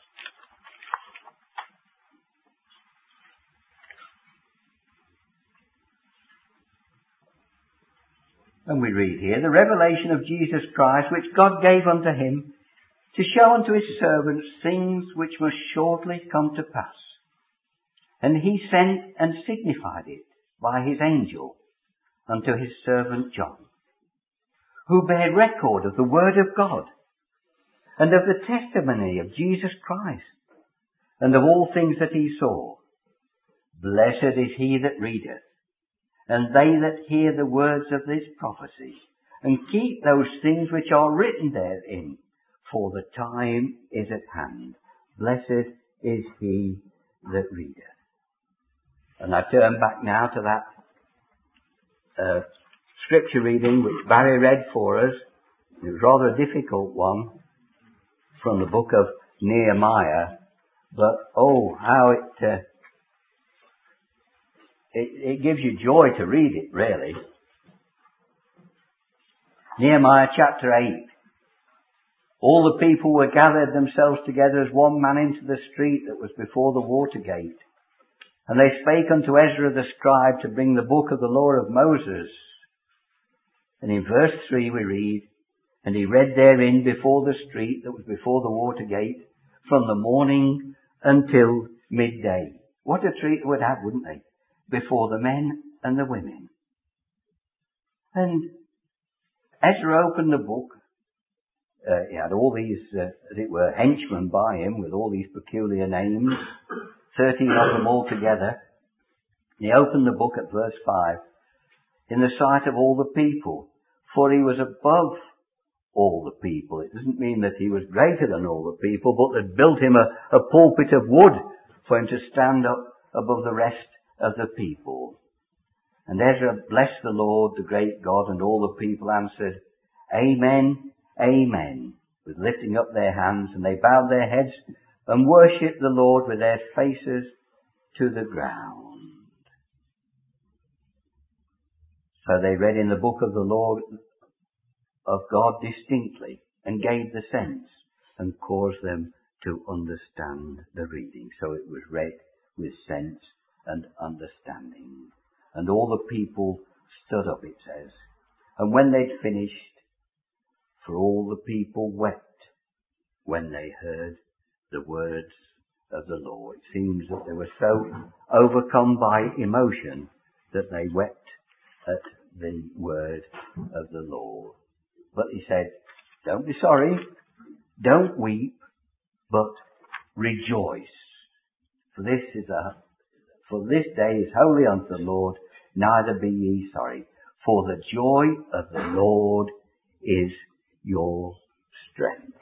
And we read here, the revelation of Jesus Christ, which God gave unto him, to show unto his servants things which must shortly come to pass. And he sent and signified it by his angel unto his servant John, who bare record of the word of God, and of the testimony of Jesus Christ, and of all things that he saw. Blessed is he that readeth, and they that hear the words of this prophecy, and keep those things which are written therein, for the time is at hand. Blessed is he that readeth. And I turn back now to that uh, scripture reading which Barry read for us. It was rather a difficult one from the book of Nehemiah, but oh, how it, uh, it it gives you joy to read it, really. Nehemiah chapter eight. All the people were gathered themselves together as one man into the street that was before the water gate. And they spake unto Ezra the scribe to bring the book of the law of Moses. And in verse three we read, and he read therein before the street that was before the water gate, from the morning until midday. What a treat it would have, wouldn't they? Before the men and the women. And Ezra opened the book. Uh, he had all these, uh, as it were, henchmen by him with all these peculiar names, thirteen of them all together. He opened the book at verse five, in the sight of all the people, for he was above all the people. It doesn't mean that he was greater than all the people, but that built him a, a pulpit of wood for him to stand up above the rest of the people. And Ezra blessed the Lord, the great God, and all the people answered, Amen, Amen, with lifting up their hands, and they bowed their heads and worshipped the Lord with their faces to the ground. So they read in the book of the Lord of God distinctly, and gave the sense, and caused them to understand the reading. So it was read with sense and understanding. And all the people stood up, it says. And when they'd finished, for all the people wept when they heard the words of the law. It seems that they were so overcome by emotion that they wept at the word of the law. But he said, don't be sorry, don't weep, but rejoice. For this is a, for this day is holy unto the Lord, neither be ye sorry. For the joy of the Lord is your strength.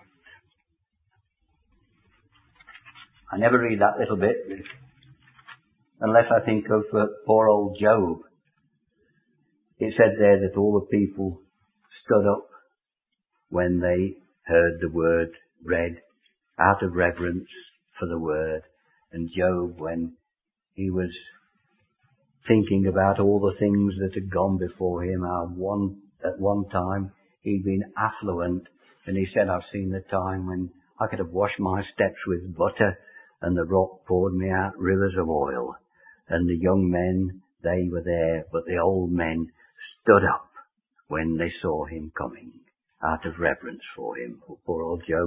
I never read that little bit unless I think of uh, poor old Job. It said there that all the people stood up when they heard the word read out of reverence for the word. And Job, when he was thinking about all the things that had gone before him, how one, at one time he'd been affluent, and he said, I've seen the time when I could have washed my steps with butter and the rock poured me out rivers of oil. And the young men, they were there, but the old men stood up when they saw him coming out of reverence for him. Poor old Job.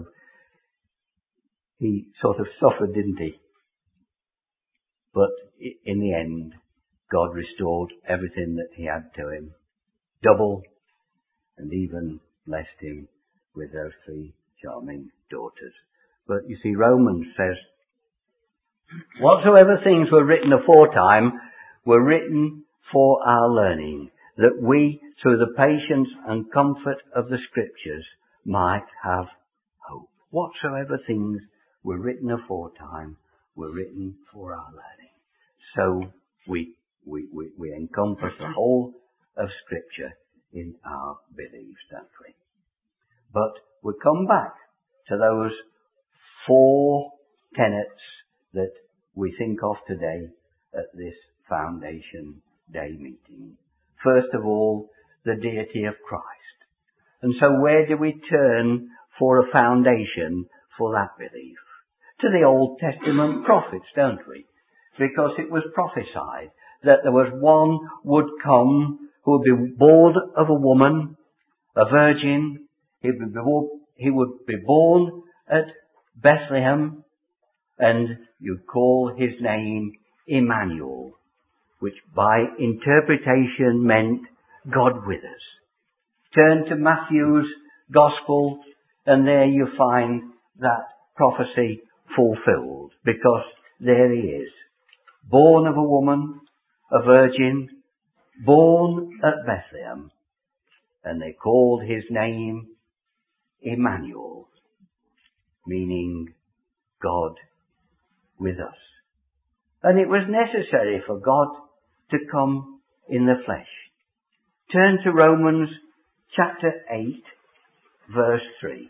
He sort of suffered, didn't he? But in the end, God restored everything that he had to him, double, and even blessed him with those three charming daughters. But you see, Romans says, whatsoever things were written aforetime were written for our learning, that we, through the patience and comfort of the Scriptures, might have hope. Whatsoever things were written aforetime were written for our learning. So we, we, we, we encompass the whole of Scripture in our beliefs, don't we? But we come back to those four tenets that we think of today at this Foundation Day meeting. First of all, the deity of Christ. And so where do we turn for a foundation for that belief? To the Old Testament prophets, don't we? Because it was prophesied that there was one would come who would be born of a woman, a virgin. He would be born, he would be born at Bethlehem, and you'd call his name Emmanuel, which by interpretation meant God with us. Turn to Matthew's Gospel And there you find that prophecy fulfilled, because there he is, born of a woman, a virgin, born at Bethlehem, and they called his name Emmanuel, meaning God with us. And it was necessary for God to come in the flesh. Turn to Romans chapter eight, verse three.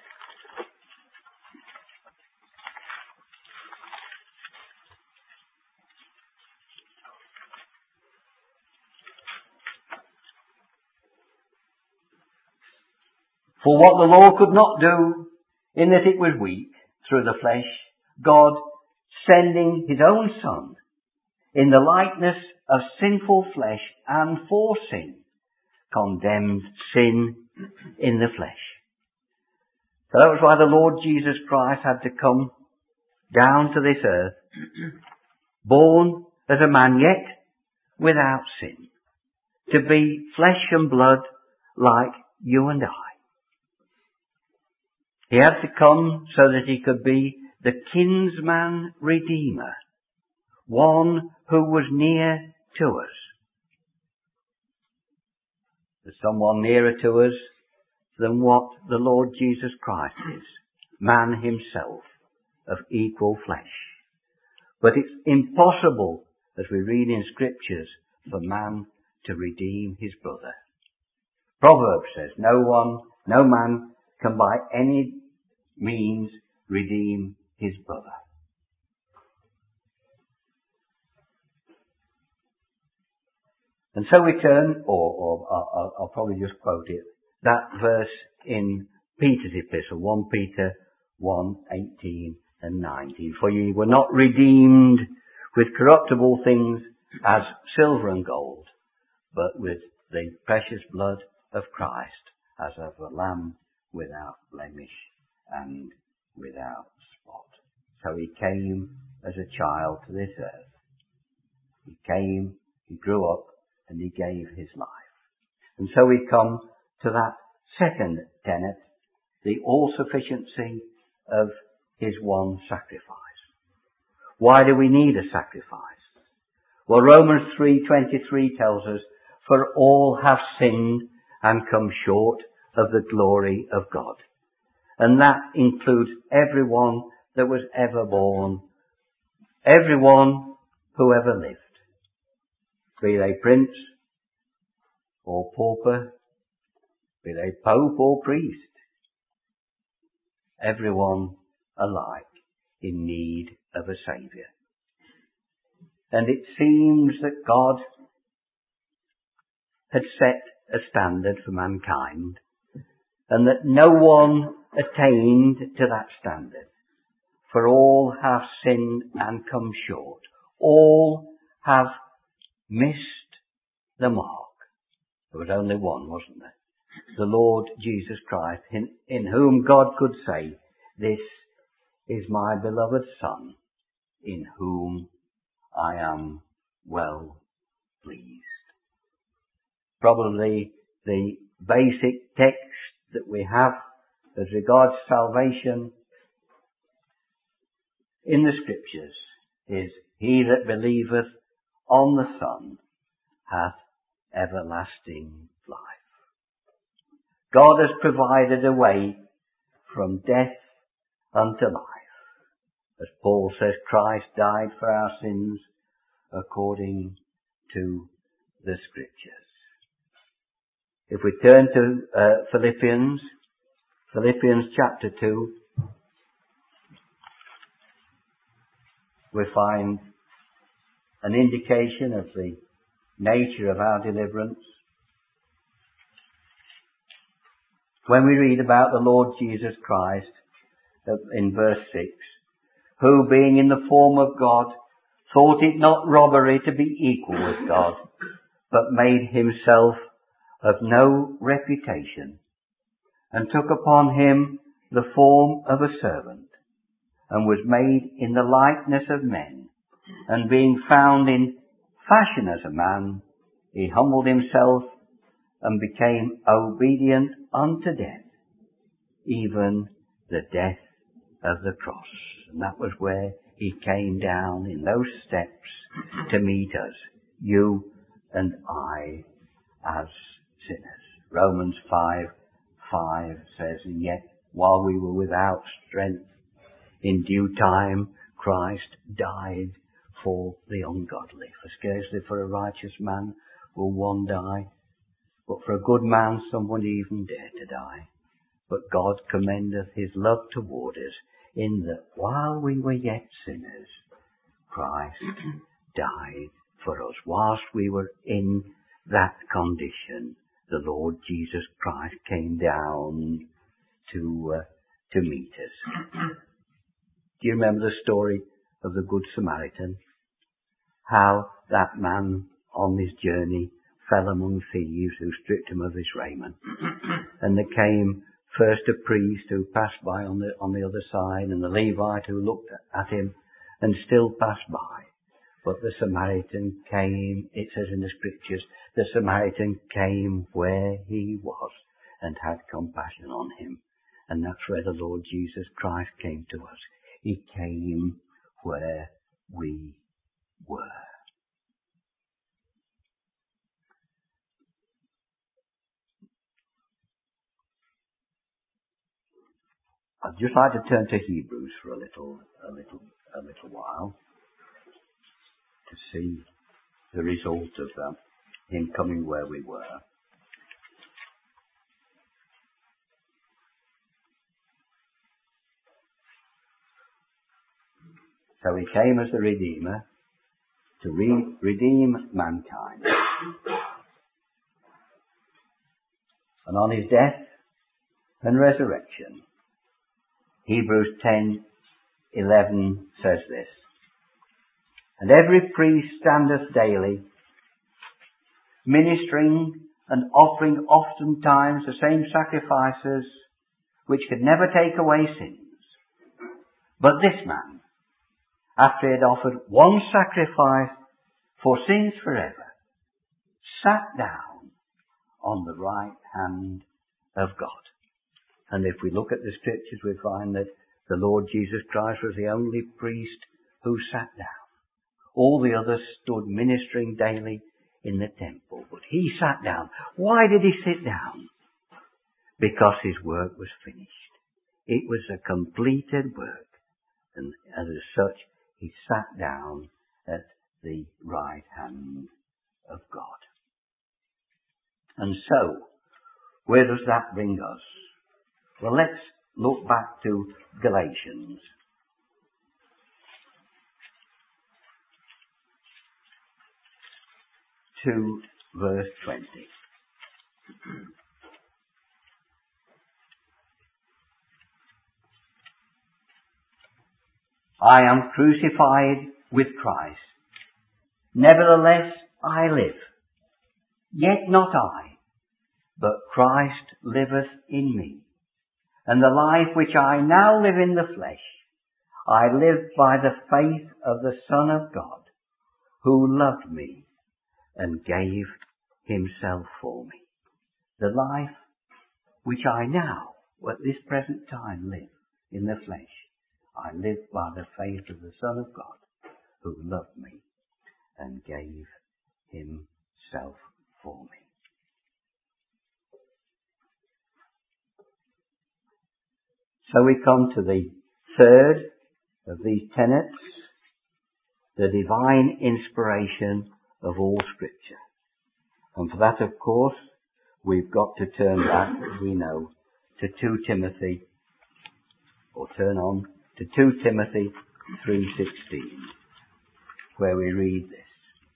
For what the law could not do, in that it was weak through the flesh, God, sending his own Son in the likeness of sinful flesh and for sin, condemned sin in the flesh. So that was why the Lord Jesus Christ had to come down to this earth, born as a man yet without sin, to be flesh and blood like you and I. He had to come so that he could be the kinsman redeemer, one who was near to us. There's someone nearer to us than what the Lord Jesus Christ is, man himself of equal flesh. But it's impossible, as we read in Scriptures, for man to redeem his brother. Proverbs says, no one, no man can by any means redeem his brother. And so we turn, or, or I'll, I'll probably just quote it, that verse in Peter's epistle, First Peter one, eighteen and nineteen. For ye were not redeemed with corruptible things as silver and gold, but with the precious blood of Christ, as of a lamb without blemish and without spot. So he came as a child to this earth. He came, he grew up, and he gave his life. And so we come to that second tenet, the all-sufficiency of his one sacrifice. Why do we need a sacrifice? Well, Romans three twenty-three tells us, for all have sinned and come short of the glory of God. And that includes everyone that was ever born, everyone who ever lived. Be they prince or pauper, be they pope or priest, everyone alike in need of a saviour. And it seems that God had set a standard for mankind, and that no one attained to that standard. For all have sinned and come short. All have missed the mark. There was only one, wasn't there? The Lord Jesus Christ, in, in whom God could say, this is my beloved Son, in whom I am well pleased. Probably the basic text that we have as regards salvation in the Scriptures is, he that believeth on the Son hath everlasting life. God has provided a way from death unto life. As Paul says, Christ died for our sins according to the Scriptures. If we turn to uh, Philippians, Philippians chapter two, we find an indication of the nature of our deliverance. When we read about the Lord Jesus Christ in verse six, who being in the form of God, thought it not robbery to be equal with God, but made himself of no reputation, and took upon him the form of a servant, and was made in the likeness of men, and being found in fashion as a man, he humbled himself and became obedient unto death, even the death of the cross. And that was where he came down in those steps to meet us, you and I, as sinners. Romans five five says, and yet while we were without strength, in due time Christ died for the ungodly. For scarcely for a righteous man will one die, but for a good man some would even dare to die. But God commendeth his love toward us, in that while we were yet sinners, Christ died for us. Whilst we were in that condition, the Lord Jesus Christ came down to uh, to meet us. Do you remember the story of the Good Samaritan? How that man on his journey fell among thieves who stripped him of his raiment. And there came first a priest who passed by on the on the other side, and the Levite who looked at him and still passed by. But the Samaritan came, it says in the scriptures, the Samaritan came where he was and had compassion on him. And that's where the Lord Jesus Christ came to us. He came where we were. I'd just like to turn to Hebrews for a little, a little, a little while to see the result of that, him coming where we were. So he came as the Redeemer to re- redeem mankind. And on his death and resurrection, Hebrews ten eleven says this, and every priest standeth daily, ministering and offering oftentimes the same sacrifices which could never take away sins. But this man, after he had offered one sacrifice for sins forever, sat down on the right hand of God. And if we look at the scriptures, we find that the Lord Jesus Christ was the only priest who sat down. All the others stood ministering daily in the temple, but he sat down. Why did he sit down? Because his work was finished. It was a completed work, and as such, he sat down at the right hand of God. And so, where does that bring us? Well, let's look back to Galatians. two verse twenty. I am crucified with Christ. Nevertheless I live. Yet not I, but Christ liveth in me. And the life which I now live in the flesh, I live by the faith of the Son of God, who loved me and gave himself for me. The life which I now, at this present time, live in the flesh, I live by the faith of the Son of God, who loved me and gave himself for me. So we come to the third of these tenets, the divine inspiration of all Scripture. And for that, of course, we've got to turn back, as we know, to two Timothy, or turn on to two Timothy three sixteen, where we read this.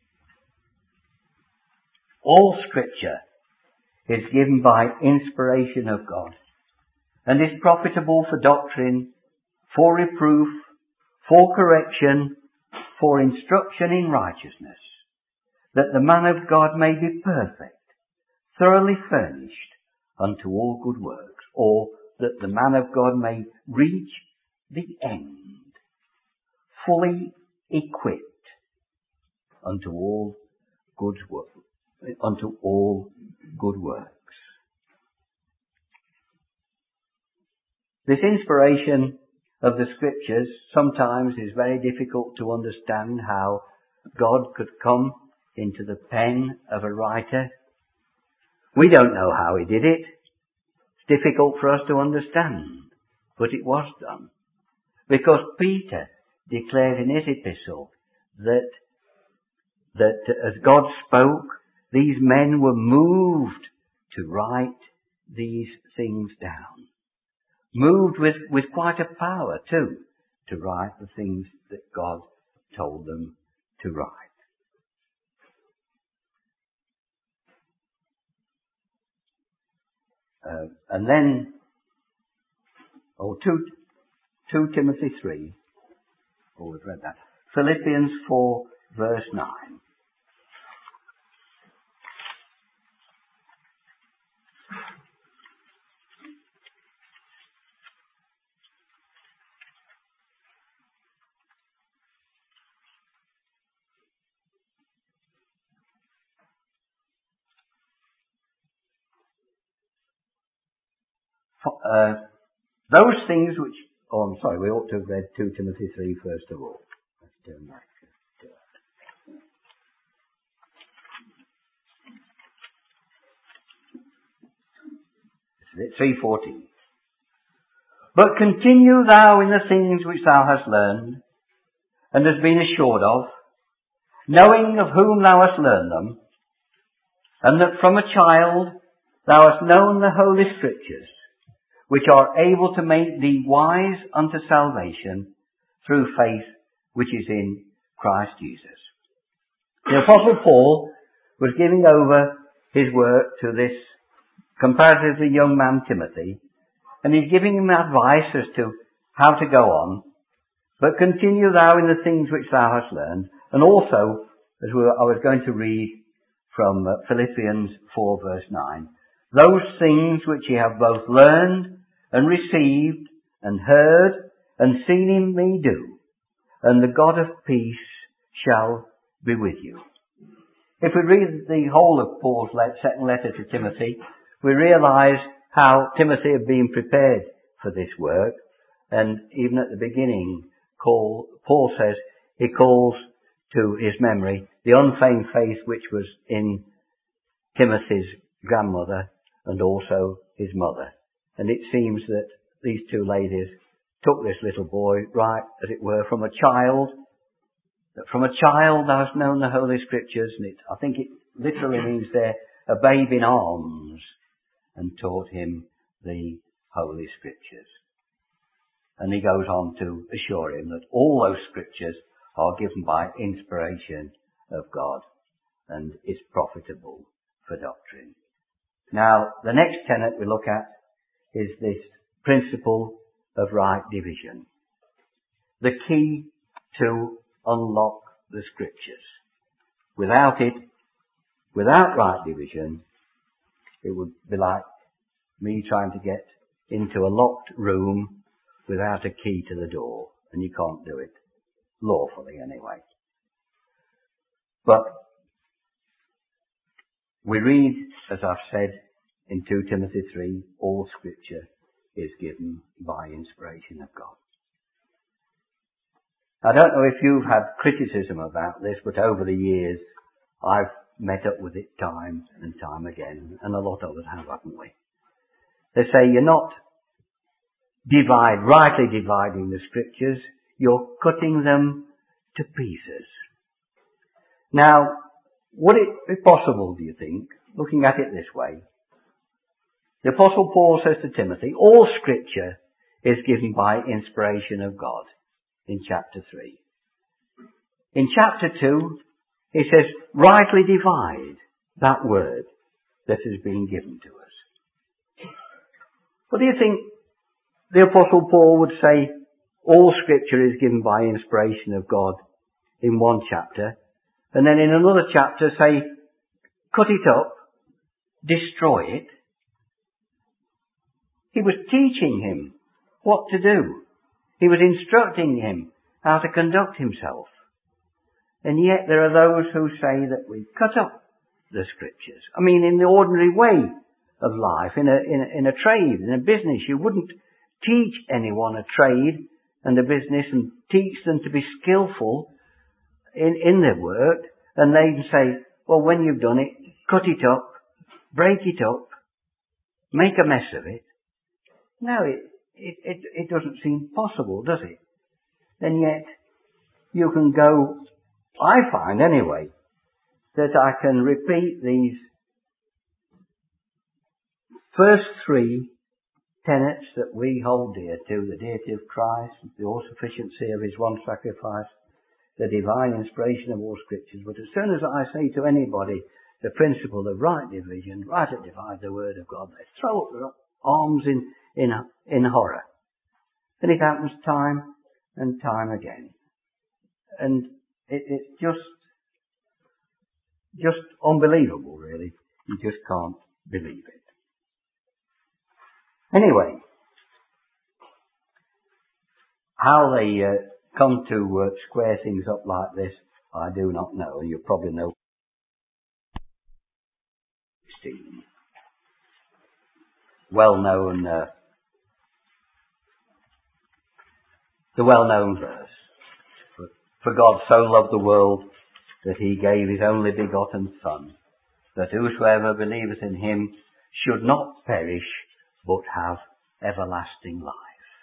All Scripture is given by inspiration of God, and is profitable for doctrine, for reproof, for correction, for instruction in righteousness, that the man of God may be perfect, thoroughly furnished unto all good works, or that the man of God may reach the end, fully equipped unto all good work, unto all good works. This inspiration of the Scriptures sometimes is very difficult to understand, how God could come into the pen of a writer. We don't know how he did it. It's difficult for us to understand, but it was done. Because Peter declared in his epistle that, that as God spoke, these men were moved to write these things down. Moved with, with quite a power too, to write the things that God told them to write. Uh, and then, oh, two, two Timothy three. Oh, we've read that. Philippians four, verse nine. Uh, those things which, oh, I'm sorry, we ought to have read two Timothy three first of all. Let's turn back to it. three fourteen. But continue thou in the things which thou hast learned, and hast been assured of, knowing of whom thou hast learned them, and that from a child thou hast known the Holy Scriptures, which are able to make thee wise unto salvation through faith which is in Christ Jesus. The Apostle Paul was giving over his work to this comparatively young man Timothy, and he's giving him advice as to how to go on. But continue thou in the things which thou hast learned, and also, as we were, I was going to read from uh, Philippians four verse nine, those things which ye have both learned and received and heard and seen in me do, and the God of peace shall be with you. If we read the whole of Paul's second letter to Timothy, we realise how Timothy had been prepared for this work, and even at the beginning, Paul says he calls to his memory the unfeigned faith which was in Timothy's grandmother and also his mother. And it seems that these two ladies took this little boy, right, as it were, from a child. That from a child thou hast known the Holy Scriptures, and it, I think it literally means there, a babe in arms, and taught him the Holy Scriptures. And he goes on to assure him that all those Scriptures are given by inspiration of God and is profitable for doctrine. Now, the next tenet we look at is this principle of right division. The key to unlock the Scriptures. Without it, without right division, it would be like me trying to get into a locked room without a key to the door, and you can't do it. Lawfully, anyway. But we read, as I've said, in two Timothy three, all Scripture is given by inspiration of God. I don't know if you've had criticism about this, but over the years I've met up with it time and time again, and a lot of us have, haven't we? They say you're not divide, rightly dividing the Scriptures, you're cutting them to pieces. Now, would it be possible, do you think, looking at it this way? The Apostle Paul says to Timothy, all Scripture is given by inspiration of God, in chapter three. In chapter two, he says, rightly divide that word that has been given to us. What do you think the Apostle Paul would say, all Scripture is given by inspiration of God in one chapter, and then in another chapter say, cut it up, destroy it? He was teaching him what to do. He was instructing him how to conduct himself. And yet there are those who say that we cut up the Scriptures. I mean, in the ordinary way of life, in a, in a, in a trade, in a business, you wouldn't teach anyone a trade and a business and teach them to be skillful in, in their work, and they say, well, when you've done it, cut it up, break it up, make a mess of it. No, it, it, it, it doesn't seem possible, does it? And yet, you can go, I find anyway, that I can repeat these first three tenets that we hold dear to, the deity of Christ, the all-sufficiency of his one sacrifice, the divine inspiration of all scriptures. But as soon as I say to anybody the principle of right division, right to divide the word of God, they throw up their arms in, in, in horror. And it happens time and time again. And it, it's just, just unbelievable, really. You just can't believe it. Anyway, how they uh, come to uh, square things up like this, I do not know. You probably know. Well-known, uh, the well-known verse. For, for God so loved the world that he gave his only begotten Son, that whosoever believeth in him should not perish, but have everlasting life.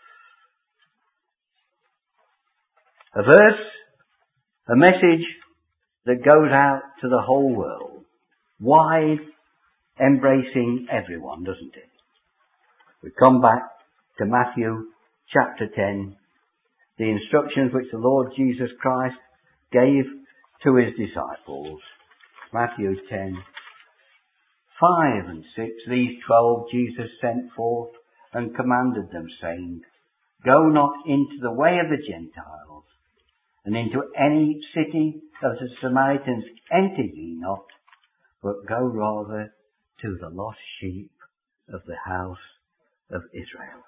A verse, a message that goes out to the whole world, wide, embracing everyone, doesn't it? We come back to Matthew chapter ten, the instructions which the Lord Jesus Christ gave to his disciples. Matthew ten, five and six, these twelve Jesus sent forth and commanded them, saying, Go not into the way of the Gentiles, and into any city of the Samaritans enter ye not, but go rather to the lost sheep of the house of Israel.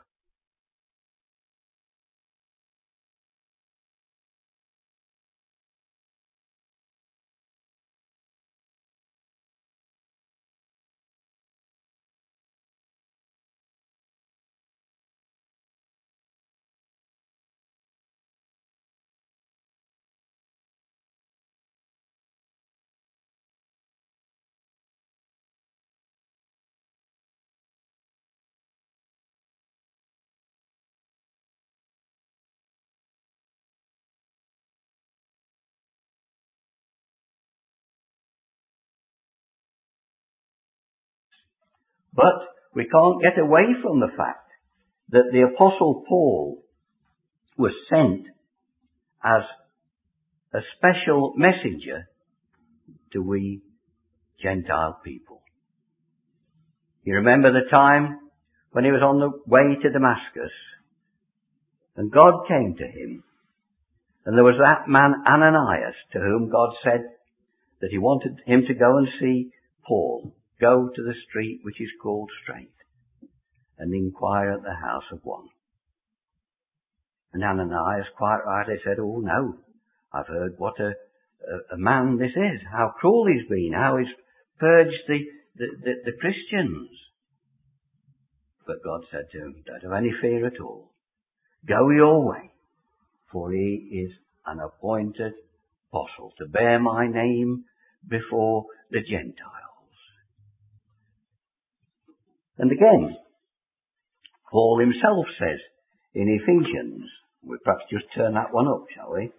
But we can't get away from the fact that the Apostle Paul was sent as a special messenger to we Gentile people. You remember the time when he was on the way to Damascus, and God came to him, and there was that man Ananias to whom God said that he wanted him to go and see Paul. Go to the street which is called Straight, and inquire at the house of one. And Ananias quite rightly said, oh no, I've heard what a, a, a man this is, how cruel he's been, how he's purged the, the, the, the Christians. But God said to him, don't have any fear at all. Go your way, for he is an appointed apostle to bear my name before the Gentiles. And again, Paul himself says in Ephesians, we'll perhaps just turn that one up, shall we?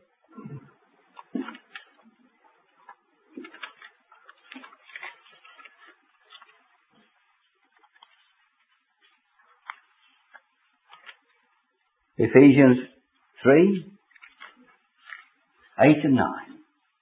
Ephesians three, eight and nine.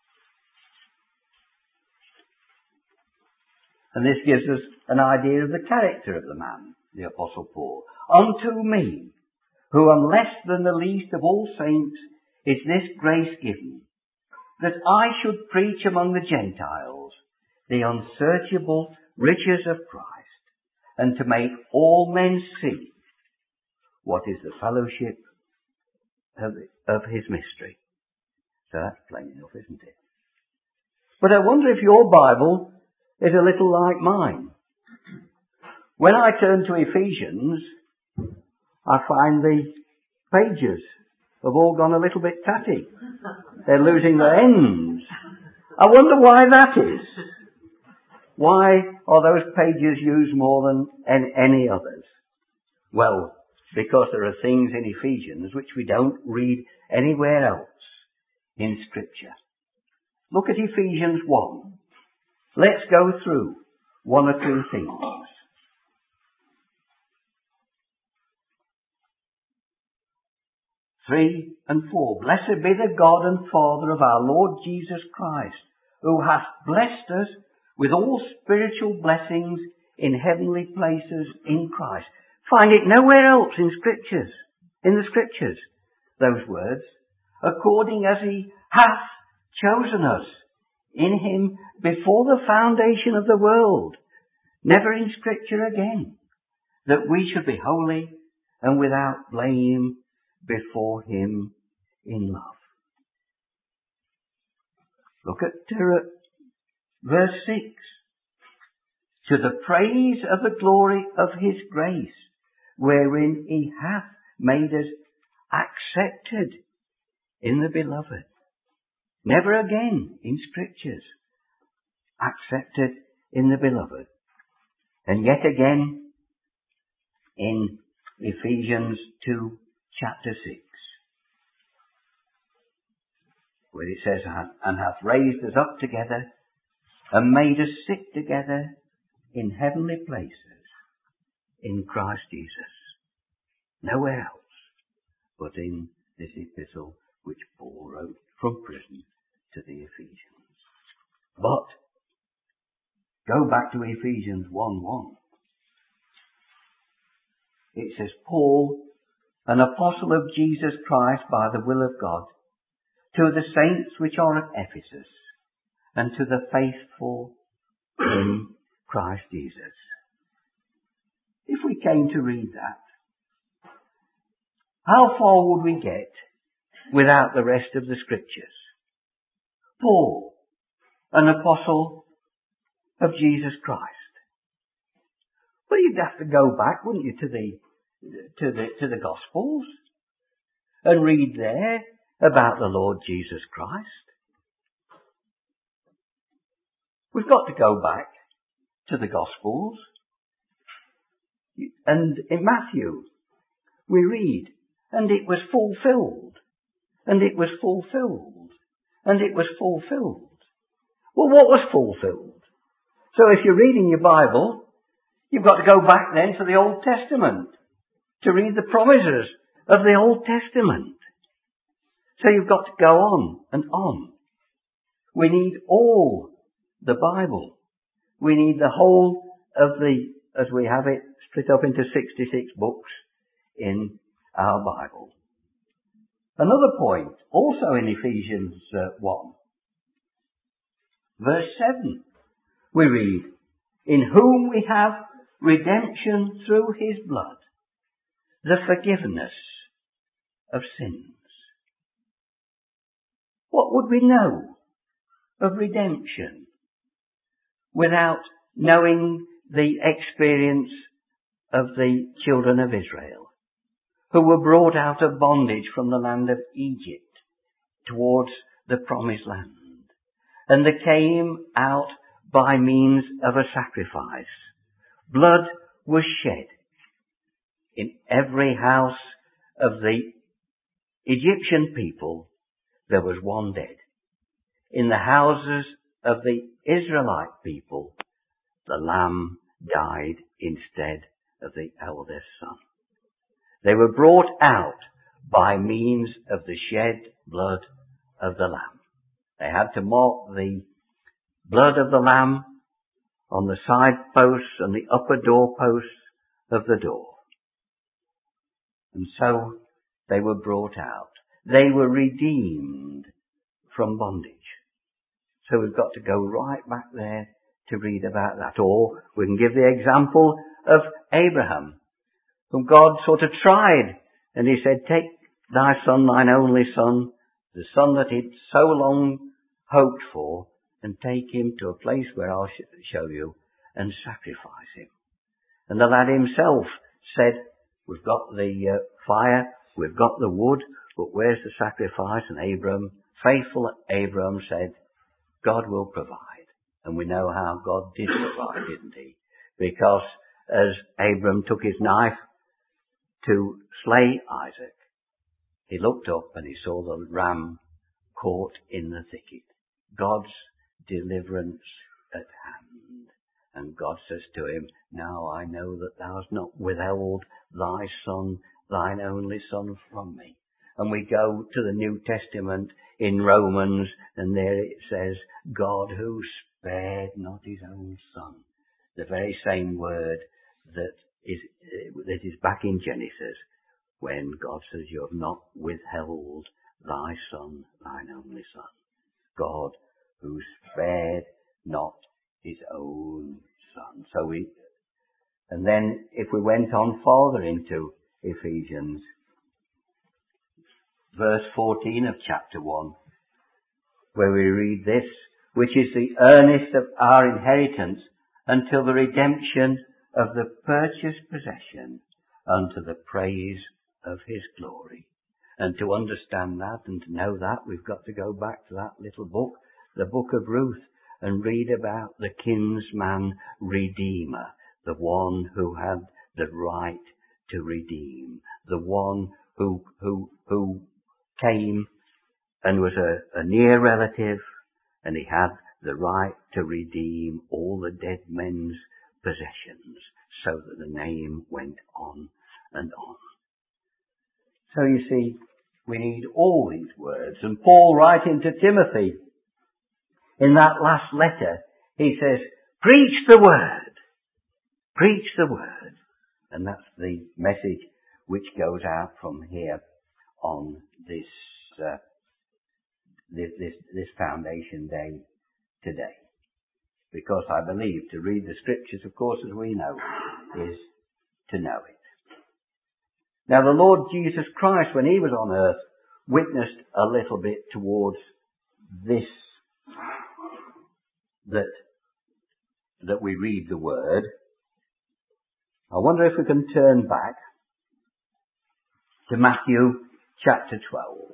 And this gives us an idea of the character of the man, the Apostle Paul. Unto me, who am less than the least of all saints, is this grace given, that I should preach among the Gentiles the unsearchable riches of Christ, and to make all men see what is the fellowship of, of his mystery. So that's plain enough, isn't it? But I wonder if your Bible is a little like mine. When I turn to Ephesians, I find the pages have all gone a little bit tatty. They're losing their ends. I wonder why that is. Why are those pages used more than any others? Well, because there are things in Ephesians which we don't read anywhere else in Scripture. Look at Ephesians one. Let's go through one or two things. Three and four. Blessed be the God and Father of our Lord Jesus Christ, who hath blessed us with all spiritual blessings in heavenly places in Christ. Find it nowhere else in Scriptures, in the Scriptures, those words. According as he hath chosen us in him before the foundation of the world. Never in Scripture again. That we should be holy and without blame before him in love. Look at uh, verse six. To the praise of the glory of his grace, wherein he hath made us accepted in the beloved. Never again in Scriptures. Accepted in the beloved. And yet again in Ephesians two, chapter six, where it says, and hath raised us up together and made us sit together in heavenly places in Christ Jesus. Nowhere else but in this epistle which Paul wrote from prison to the Ephesians. But go back to Ephesians one one. It says, Paul, an apostle of Jesus Christ by the will of God, to the saints which are at Ephesus, and to the faithful in Christ Jesus. If we came to read that, how far would we get without the rest of the Scriptures? Paul, an apostle of Jesus Christ. Well, you'd have to go back, wouldn't you, to the to the to the Gospels and read there about the Lord Jesus Christ. We've got to go back to the Gospels. And in Matthew, we read, and it was fulfilled, and it was fulfilled, and it was fulfilled. Well, what was fulfilled? So if you're reading your Bible, you've got to go back then to the Old Testament to read the promises of the Old Testament. So you've got to go on and on. We need all the Bible. We need the whole of the, as we have it, split up into sixty-six books in our Bible. Another point, also in Ephesians uh, one, verse seven, we read, in whom we have redemption through his blood, the forgiveness of sins. What would we know of redemption without knowing the experience of the children of Israel, who were brought out of bondage from the land of Egypt towards the promised land? And they came out by means of a sacrifice. Blood was shed. In every house of the Egyptian people, there was one dead. In the houses of the Israelite people, the lamb died instead of the eldest son. They were brought out by means of the shed blood of the lamb. They had to mark the blood of the lamb on the side posts and the upper door posts of the door. And so they were brought out. They were redeemed from bondage. So we've got to go right back there to read about that. Or we can give the example of Abraham, whom God sort of tried. And he said, take thy son, thine only son, the son that he'd so long hoped for, and take him to a place where I'll show you, and sacrifice him. And the lad himself said, We've got the uh, fire, we've got the wood, but where's the sacrifice? And Abram, faithful Abram, said, God will provide. And we know how God did provide, didn't he? Because as Abram took his knife to slay Isaac, he looked up and he saw the ram caught in the thicket. God's deliverance at hand. And God says to him, now I know that thou hast not withheld thy son, thine only son from me. And we go to the New Testament in Romans, and there it says, God who spared not his own son. The very same word that is, that is back in Genesis, when God says, you have not withheld thy son, thine only son. God who spared not his own son. So we, and then if we went on further into Ephesians, verse fourteen of chapter one, where we read this, which is the earnest of our inheritance until the redemption of the purchased possession unto the praise of his glory. And to understand that and to know that, we've got to go back to that little book, the book of Ruth, and read about the kinsman redeemer, the one who had the right to redeem, the one who who who came and was a, a near relative, and he had the right to redeem all the dead men's possessions, so that the name went on and on. So you see, we need all these words. And Paul, writing to Timothy, in that last letter, he says, preach the word. Preach the word. And that's the message which goes out from here on this, uh, this, this, this foundation day today. Because I believe to read the scriptures, of course, as we know, is to know it. Now the Lord Jesus Christ, when he was on earth, witnessed a little bit towards this, that, that we read the word. I wonder if we can turn back to Matthew chapter twelve.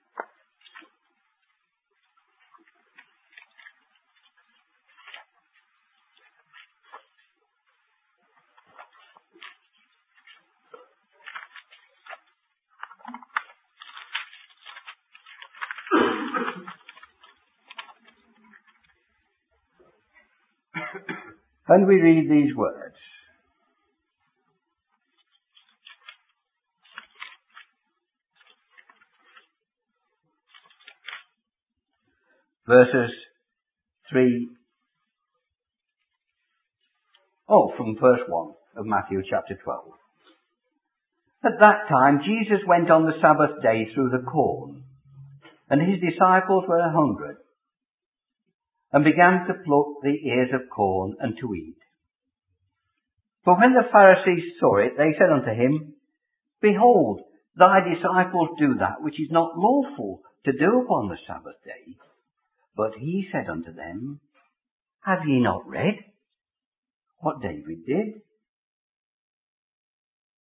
And we read these words. Verses three, oh, from verse one of Matthew chapter twelve. At that time Jesus went on the Sabbath day through the corn, and his disciples were a hundred, and began to pluck the ears of corn and to eat. But when the Pharisees saw it, they said unto him, Behold, thy disciples do that which is not lawful to do upon the Sabbath day. But he said unto them, Have ye not read what David did